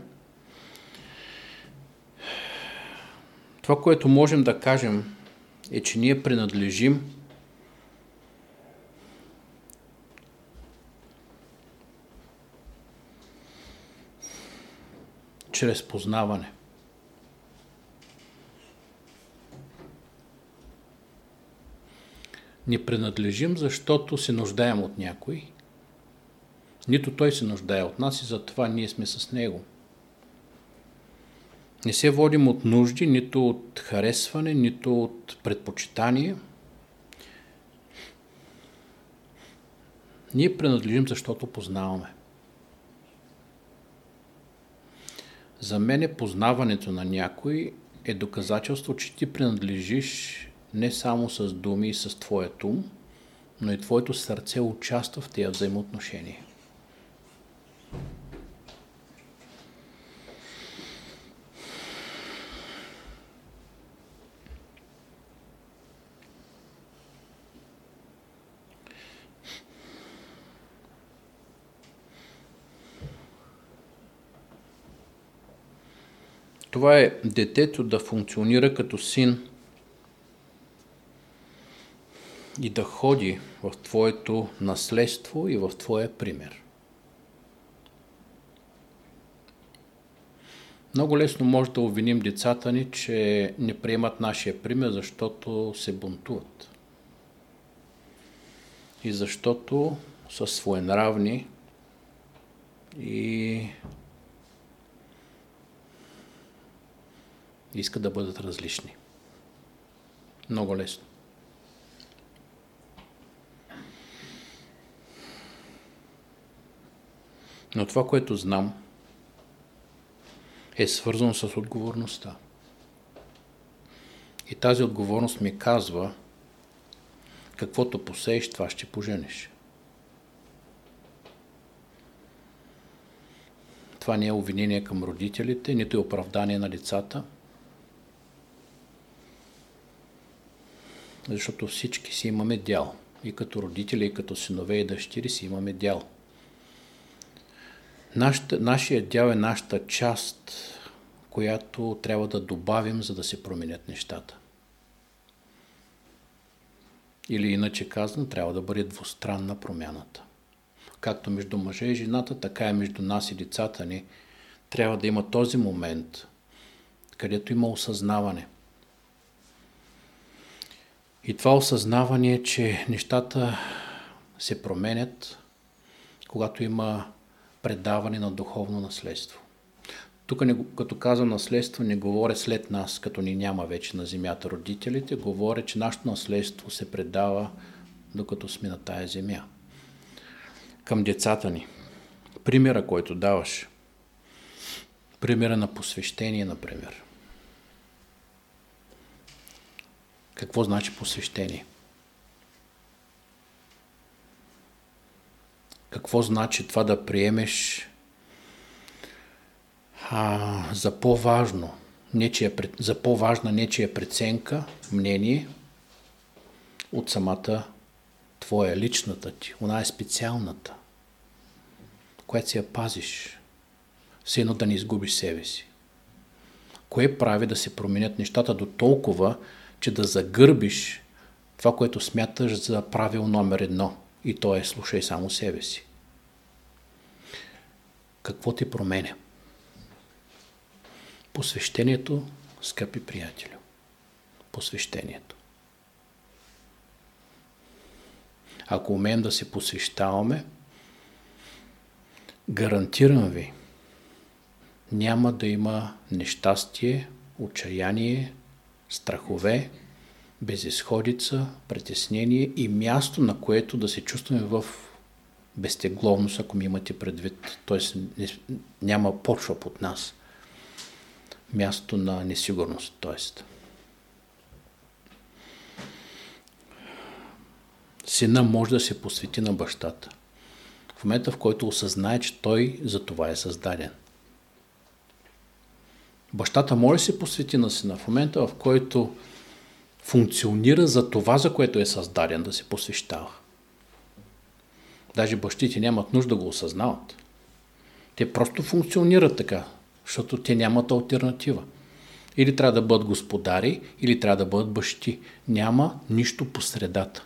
Това, което можем да кажем, е, че ние принадлежим чрез познаване. Не принадлежим, защото се нуждаем от някой. Нито той се нуждае от нас и затова ние сме с него. Не се водим от нужди, нито от харесване, нито от предпочитание. Ние принадлежим, защото познаваме. За мен познаването на някой е доказателство, че ти принадлежиш не само с думи и с твоят ум, но и твоето сърце участва в тези взаимоотношения. Това е детето да функционира като син и да ходи в твоето наследство и в твоя пример. Много лесно може да обвиним децата ни, че не приемат нашия пример, защото се бунтуват. И защото са своенравни и искат да бъдат различни. Много лесно. Но това, което знам, е свързано с отговорността. И тази отговорност ми казва, каквото посееш, това ще поженеш. Това не е обвинение към родителите, нито е оправдание на децата, защото всички си имаме дял. И като родители, и като синове и дъщери си имаме дял. Нашия дял е нашата част, която трябва да добавим, за да се променят нещата. Или иначе казано, трябва да бъде двустранна промяната. Както между мъжа и жената, така и между нас и децата ни, трябва да има този момент, където има осъзнаване. И това осъзнаване е, че нещата се променят, когато има предаване на духовно наследство. Тук, като казвам наследство, не говоря след нас, като ни няма вече на земята родителите, говоря, че нашето наследство се предава, докато сме на тая земя. Към децата ни. Примера, който даваш. Примера на посвещение, например. Какво значи посвещение? Какво значи това да приемеш за по-важно, за по-важна нечия преценка, мнение от самата твоя, личната ти. Она е специалната, която си я пазиш, все едно да не изгубиш себе си. Кое прави да се променят нещата до толкова, че да загърбиш това, което смяташ за правил номер 1, и то е слушай само себе си. Какво ти променя? Посвещението, скъпи приятелю. Посвещението. Ако умеем да се посвещаваме, гарантирам ви, няма да има нещастие, отчаяние, страхове, безизходица, притеснение и място, на което да се чувстваме в безтегловност, ако ми имате предвид. Т.е. няма почва под нас. Място на несигурност, т.е. Сина може да се посвети на бащата. В момента, в който осъзнае, че той за това е създаден. Бащата може да се посвети на сина в момента, в който функционира за това, за което е създаден, да се посвещава. Даже бащите нямат нужда да го осъзнават. Те просто функционират така, защото те нямат алтернатива. Или трябва да бъдат господари, или трябва да бъдат бащи. Няма нищо по средата.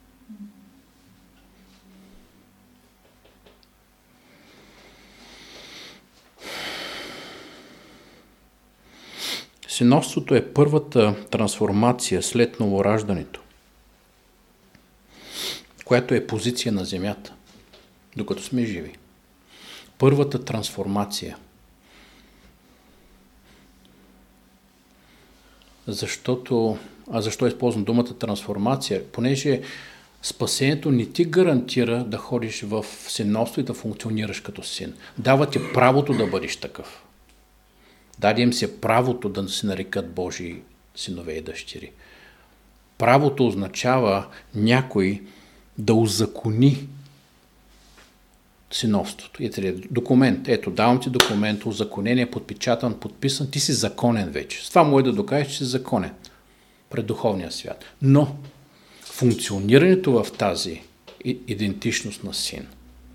Синовството е първата трансформация след новораждането, която е позиция на земята, докато сме живи. Първата трансформация. Защо използвам думата трансформация? Понеже спасението не ти гарантира да ходиш в синовство и да функционираш като син. Дава ти правото да бъдеш такъв. Даде им се правото да се нарекат Божии синове и дъщери. Правото означава някой да узакони синовството. Документ. Ето, давам ти документ, узаконение, подпечатан, подписан, ти си законен вече. С това може да докажеш, че си законен пред духовния свят. Но функционирането в тази идентичност на син,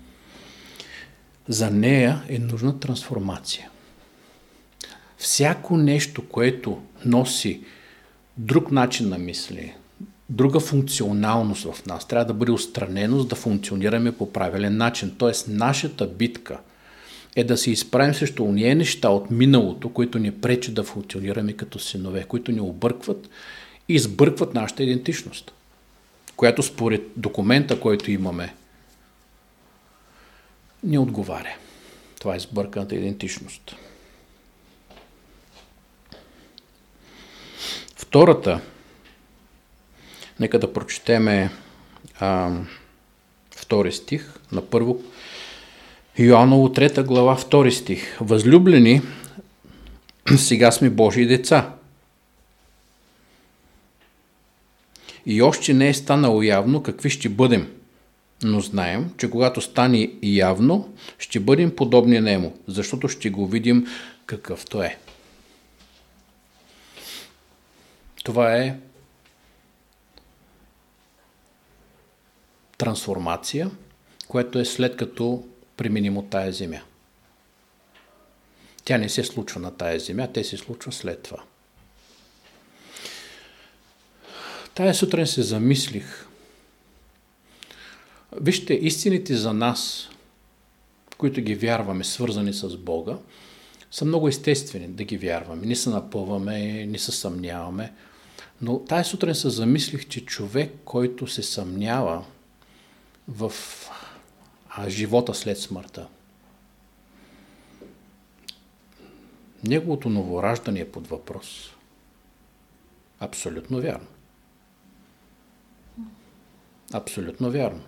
за нея е нужна трансформация. Всяко нещо, което носи друг начин на мисли, друга функционалност в нас, трябва да бъде отстранено, за да функционираме по правилен начин. Тоест, нашата битка е да се изправим срещу ония неща от миналото, които ни пречат да функционираме като синове, които ни объркват и избъркват нашата идентичност, която според документа, който имаме, не отговаря. Това е сбърканата идентичност. Втората, нека да прочетеме втори стих на първо Йоаново 3 глава 2 стих. Възлюблени, сега сме Божии деца. И още не е станало явно какви ще бъдем, но знаем, че когато стане явно, ще бъдем подобни нему, защото ще го видим какъвто е. Това е трансформация, което е след като преминем от тая земя. Тя не се случва на тая земя, те се случва след това. Тая сутрин се замислих Вижте, истините за нас, които ги вярваме, свързани с Бога, са много естествени да ги вярваме. Не се напъваме, не се съмняваме. Но тази сутрин се замислих, че човек, който се съмнява в живота след смъртта, неговото новораждане е под въпрос. Абсолютно вярно. Абсолютно вярно.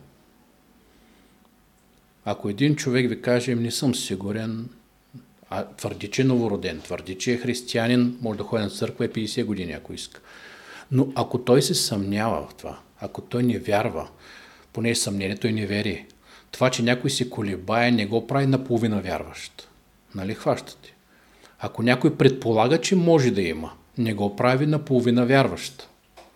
Ако един човек ви каже, не съм сигурен, а твърди, че е новороден, твърди, че е християнин, може да ходи на църква и 50 години, ако иска. Но ако той се съмнява в това, ако той не вярва, поне съмнението е неверие, това, че някой се колебае, не го прави наполовина вярващ. Нали хващате? Ако някой предполага, че може да има, не го прави наполовина вярващ.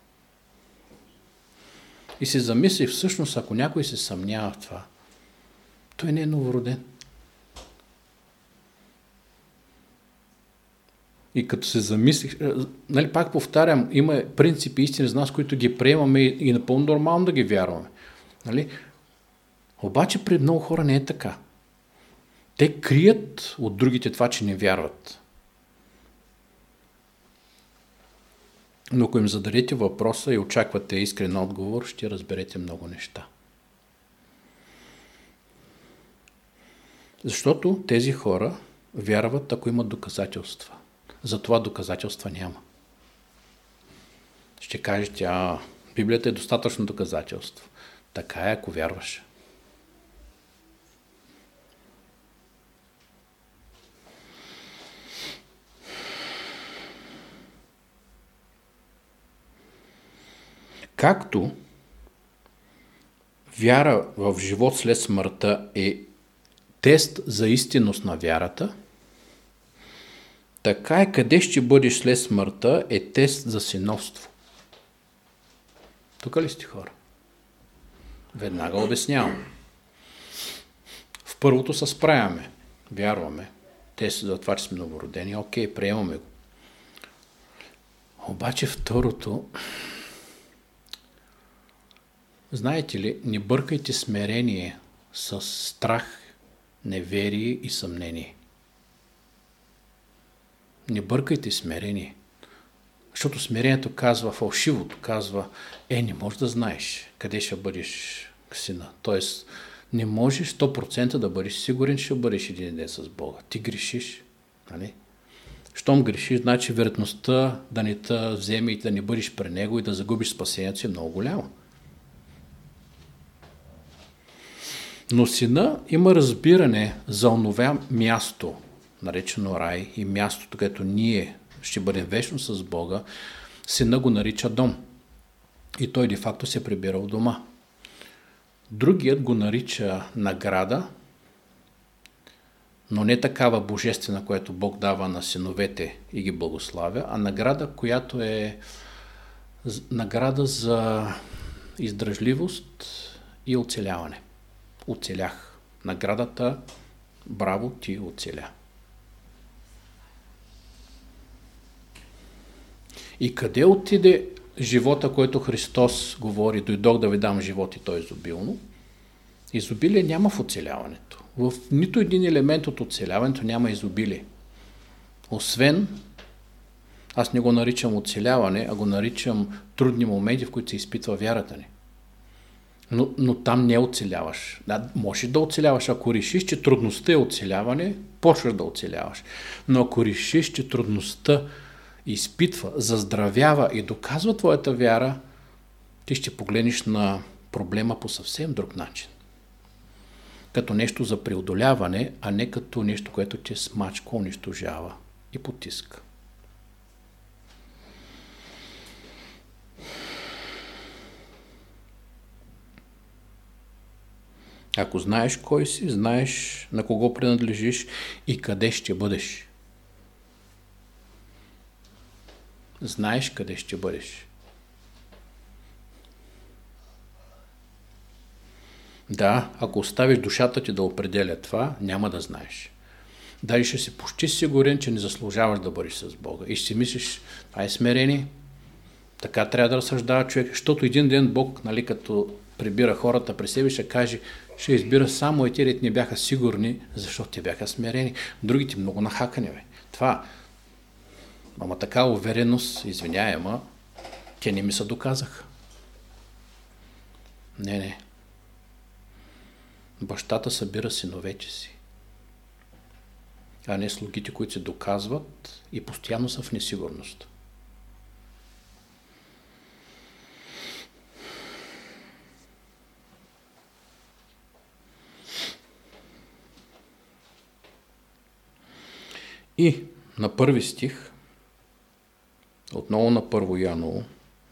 И се замисли, всъщност, ако някой се съмнява в това, той не е новороден. И като се замислих, нали, пак повтарям, има принципи истини за нас, които ги приемаме и напълно нормално да ги вярваме. Нали? Обаче пред много хора не е така. Те крият от другите това, че не вярват. Но ако им зададете въпроса и очаквате искрен отговор, ще разберете много неща. Защото тези хора вярват, ако имат доказателства. Затова доказателства няма. Ще кажете, Библията е достатъчно доказателство. Така е, ако вярваш. Както вяра в живот след смъртта е тест за истинност на вярата, така е къде ще бъдеш след смъртта е тест за синовство. Тук ли сте, хора? Веднага обяснявам. В първото се справяме, вярваме. Тест за това, че сме новородени, окей, приемаме го. Обаче второто, знаете ли, не бъркайте смирение с страх, неверие и съмнение. Не бъркайте смирение. Защото смирението казва, фалшивото казва, не можеш да знаеш къде ще бъдеш сина. Тоест, не можеш 100% да бъдеш сигурен, че ще бъдеш един ден с Бога. Ти грешиш. Нали? Щом грешиш, значи вероятността да не те вземе и да не бъдеш при Него и да загубиш спасението си е много голяма. Но сина има разбиране за онова място, наречено рай, и мястото, където ние ще бъдем вечно с Бога, сина го нарича дом. И той де-факто се прибира от дома. Другият го нарича награда, но не такава божествена, която Бог дава на синовете и ги благославя, а награда, която е награда за издръжливост и оцеляване. Оцелях. Наградата, браво, ти оцеля. И къде отиде живота, който Христос говори, дойдох да ви дам живот и той изобилно? Изобилие няма в оцеляването. В нито един елемент от оцеляването няма изобилие. Освен, аз не го наричам оцеляване, а го наричам трудни моменти, в които се изпитва вярата ни. Но там не оцеляваш. Да, можеш да оцеляваш, ако решиш, че трудността е оцеляване, почваш да оцеляваш. Но ако решиш, че трудността изпитва, заздравява и доказва твоята вяра, ти ще погледнеш на проблема по съвсем друг начин. Като нещо за преодоляване, а не като нещо, което те смачка, унищожава и потиска. Ако знаеш кой си, знаеш на кого принадлежиш и къде ще бъдеш. Знаеш къде ще бъдеш. Да, ако оставиш душата ти да определя това, няма да знаеш. Дали ще си почти сигурен, че не заслужаваш да бъдеш с Бога. И ще си мислиш, това е смирение. Така трябва да разсъждава човек, защото един ден Бог, нали, като прибира хората при себе, ще каже, ще избира само и те не бяха сигурни, защото те бяха смирени. Другите много нахакани. Това, ама така увереност, извиняй, ама те не ми се доказаха. Не. Бащата събира синовете си, а не слугите, които се доказват и постоянно са в несигурност. И на първи стих, отново на Първо Яново,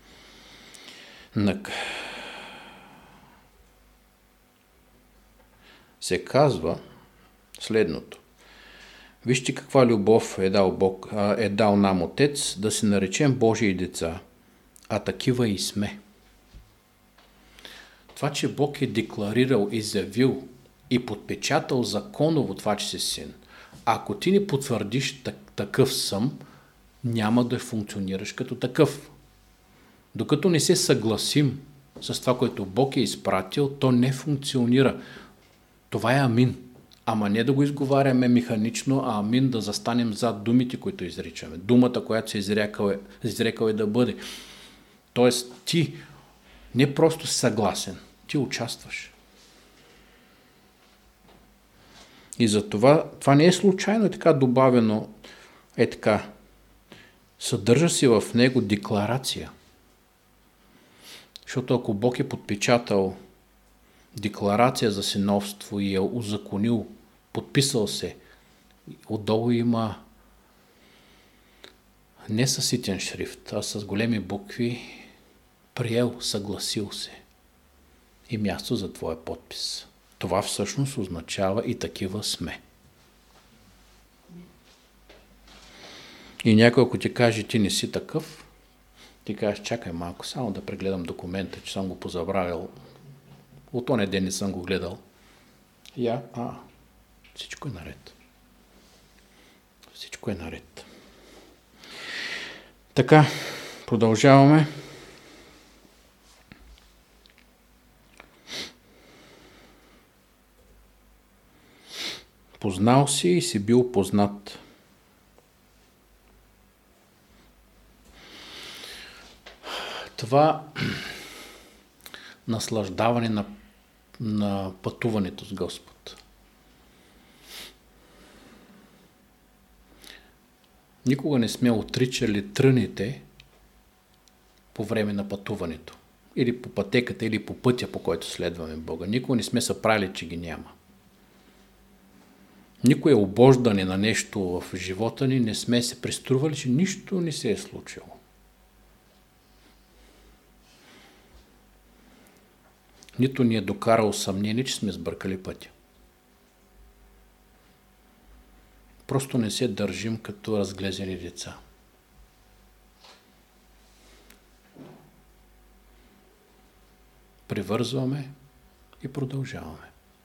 се казва следното. Вижте каква любов е дал нам Отец, да се наречем Божии деца, а такива и сме. Това, че Бог е декларирал и заявил и подпечатал законово това, че си син, ако ти не потвърдиш такъв съм, няма да функционираш като такъв. Докато не се съгласим с това, което Бог е изпратил, то не функционира. Това е амин. Ама не да го изговаряме механично, а амин да застанем зад думите, които изричаме. Думата, която се изрекал е да бъде. Тоест ти не просто си съгласен, ти участваш. И затова това не е случайно така добавено, така. Съдържа се в него декларация. Защото ако Бог е подпечатал декларация за синовство и е узаконил, подписал се, отдолу има не със ситен шрифт, а с големи букви приел, съгласил се и място за твоя подпис. Това всъщност означава и такива сме. И някой, ако ти каже, ти не си такъв, ти кажеш, чакай малко, само да прегледам документа, че съм го позабравил. От оня ден не съм го гледал. Всичко е наред. Всичко е наред. Така, продължаваме. Познал си и си бил познат. Това наслаждаване на пътуването с Господ. Никога не сме отричали тръните по време на пътуването. Или по пътеката, или по пътя, по който следваме Бога. Никога не сме се правили, че ги няма. Никое обождане на нещо в живота ни не сме се престрували, че нищо не се е случило. Нито ни е докарало съмнение, че сме сбъркали пътя. Просто не се държим като разглезени деца. Привързваме и продължаваме.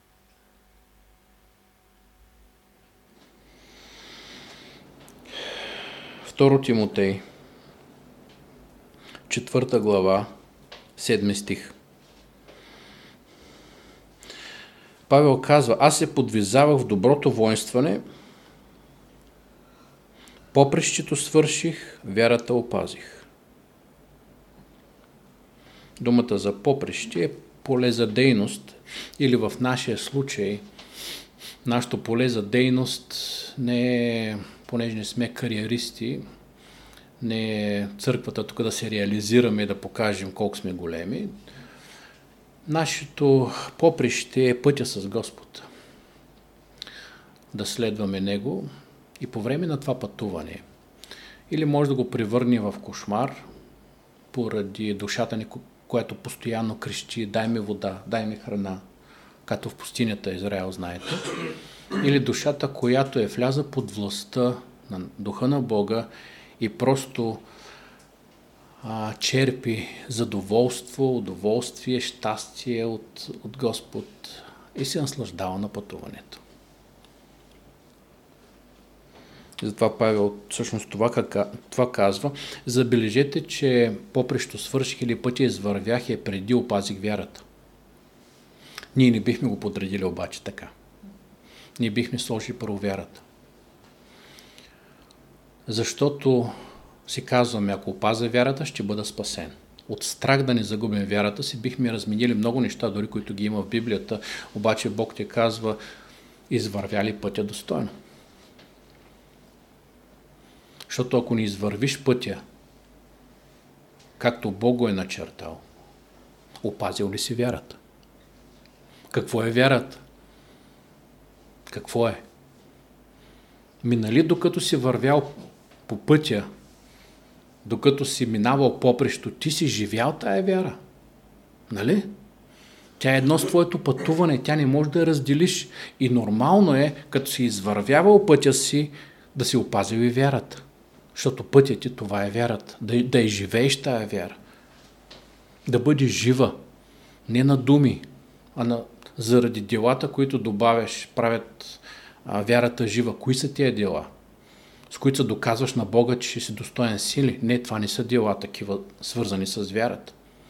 Второ Тимотей, 4 глава, 7 стих. Павел казва, аз се подвизавах в доброто воинстване, попрището свърших, вярата опазих. Думата за поприще е поле за дейност, или в нашия случай, нашето поле за дейност не е, понеже не сме кариеристи, не е църквата тук да се реализираме и да покажем колко сме големи. Нашето поприще е пътя с Господ. Да следваме Него и по време на това пътуване. Или може да го превърне в кошмар, поради душата ни, която постоянно крещи, дай ми вода, дай ми храна, като в пустинята Израел, знаете. Или душата, която е вляза под властта на Духа на Бога и просто черпи задоволство, удоволствие, щастие от Господ и се наслаждава на пътуването. Затова Павел всъщност това казва. Забележете, че попрещо свърших или пътя извървях преди опазих вярата. Ние не бихме го подредили обаче така. Ние бихме сложили първо вярата. Защото си казваме, ако опазя вярата, ще бъда спасен. От страх да не загубим вярата си, бихме разменили много неща, дори които ги има в Библията, обаче Бог ти казва, извървяли пътя достойно. Защото ако не извървиш пътя, както Бог го е начертал, опазил ли си вярата? Какво е вярата? Какво е? Нали докато си вървял по пътя, докато си минавал попрещо, ти си живял тая вяра. Нали? Тя е едно с твоето пътуване, тя не може да я разделиш. И нормално е, като си извървявал пътя си, да си опазил и вярата. Защото пътят ти това е вярата. Да я живееш тая вяра. Да бъдеш жива. Не на думи, а заради делата, които добавяш, правят вярата жива. Кои са тия дела? С които се доказваш на Бога, че си достоен сили. Не, това не са дела такива, свързани с вярата.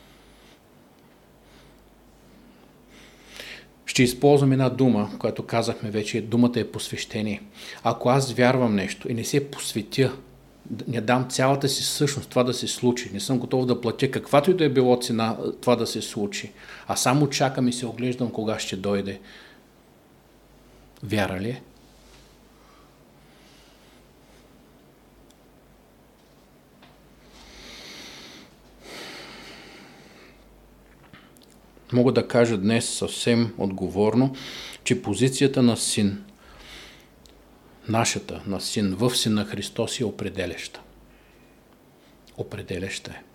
Ще използвам една дума, която казахме вече, думата е посвещение. Ако аз вярвам нещо и не се посветя, не дам цялата си същност това да се случи, не съм готов да платя каквато и да е било цена това да се случи, а само чакам и се оглеждам кога ще дойде. Вяра ли е? Мога да кажа днес съвсем отговорно, че позицията на син, нашата, на син, в сина Христос е определяща. Определяща е.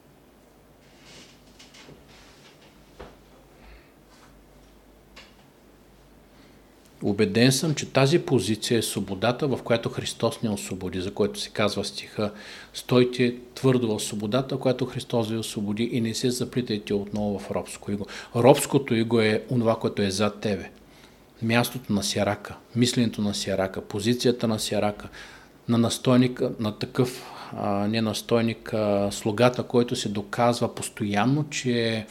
Убеден съм, че тази позиция е свободата, в която Христос ни освободи, за което се казва стиха: стойте твърдо в свободата, която Христос ви освободи, и не се заплитайте отново в робско иго. Робското иго е онова, което е зад тебе. Мястото на сярака, мисленето на сярака, позицията на сярака, на настойника, на такъв не настойник, слугата, който се доказва постоянно, че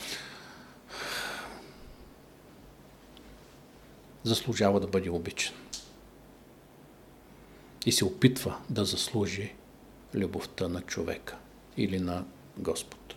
заслужава да бъде обичан. И се опитва да заслужи любовта на човека или на Господ.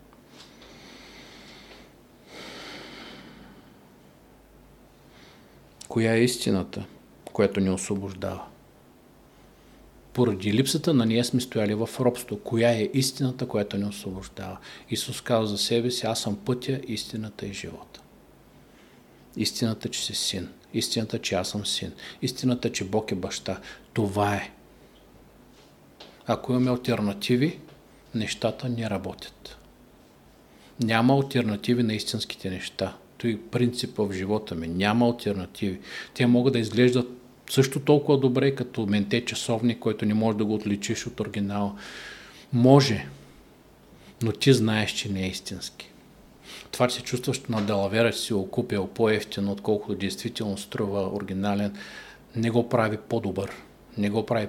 Коя е истината, която ни освобождава? Поради липсата на ние сме стояли в робство. Коя е истината, която ни освобождава? Исус казва за себе си: аз съм пътя, истината и живота. Истината, че си син. Истината, че аз съм син. Истината, че Бог е баща. Това е. Ако имаме алтернативи, нещата не работят. Няма алтернативи на истинските неща. Той е принцип в живота ми. Няма алтернативи. Те могат да изглеждат също толкова добре, като менте часовник, който не може да го отличиш от оригинала. Може, но ти знаеш, че не е истински. Това, че се чувстваш на далавера, че си го купил по-ефтино, отколкото действително струва оригинален, не го прави по-добър. Не го прави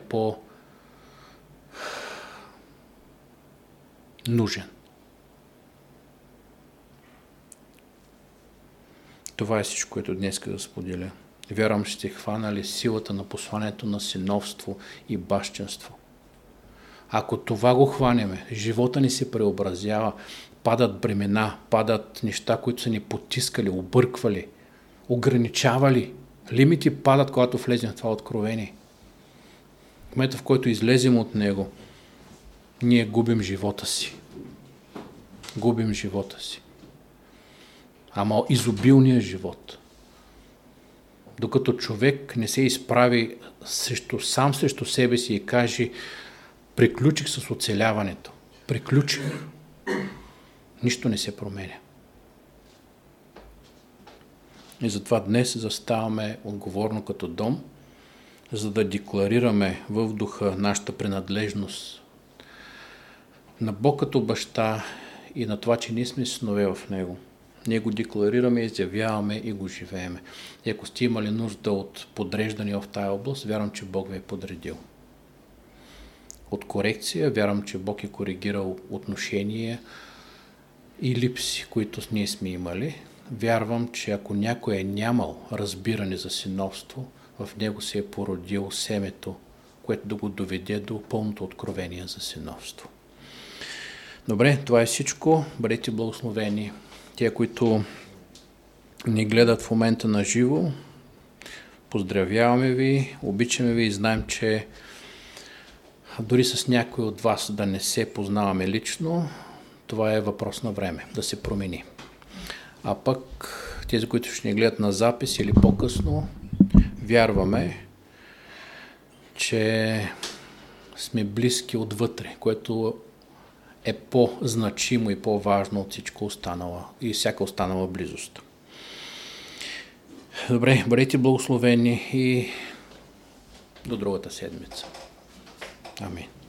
по-нужен. Това е всичко, което днес да споделя. Вярвам, че сте хванали силата на посланието на синовство и бащинство. Ако това го хванеме, живота ни се преобразява, падат бремена, падат неща, които са ни потискали, обърквали, ограничавали. Лимити падат, когато влезем в това откровение. В момента, в който излезем от него, ние губим живота си. Губим живота си. Ама изобилният живот. Докато човек не се изправи сам срещу себе си и каже: приключих с оцеляването. Приключих. Нищо не се променя. И затова днес заставаме отговорно като дом, за да декларираме в духа нашата принадлежност на Бог като баща и на това, че ние сме синове в Него. Ние го декларираме, изявяваме и го живееме. И ако сте имали нужда от подреждане в тая област, вярвам, че Бог ви е подредил. От корекция, вярвам, че Бог е коригирал отношения и липси, които ние сме имали. вярвам, че ако някой е нямал разбиране за синовство, в него се е породил семето, което да го доведе до пълното откровение за синовство. Добре, това е всичко. Бъдете благословени. Тия, които ни гледат в момента на живо, поздравяваме ви, обичаме ви и знаем, че дори с някой от вас да не се познаваме лично, това е въпрос на време да се промени. А пък тези, които ще ни гледат на запис или по-късно, вярваме, че сме близки отвътре, което е по-значимо и по-важно от всичко останало и всяка останала близост. Добре, бъдете благословени и до другата седмица. Амин.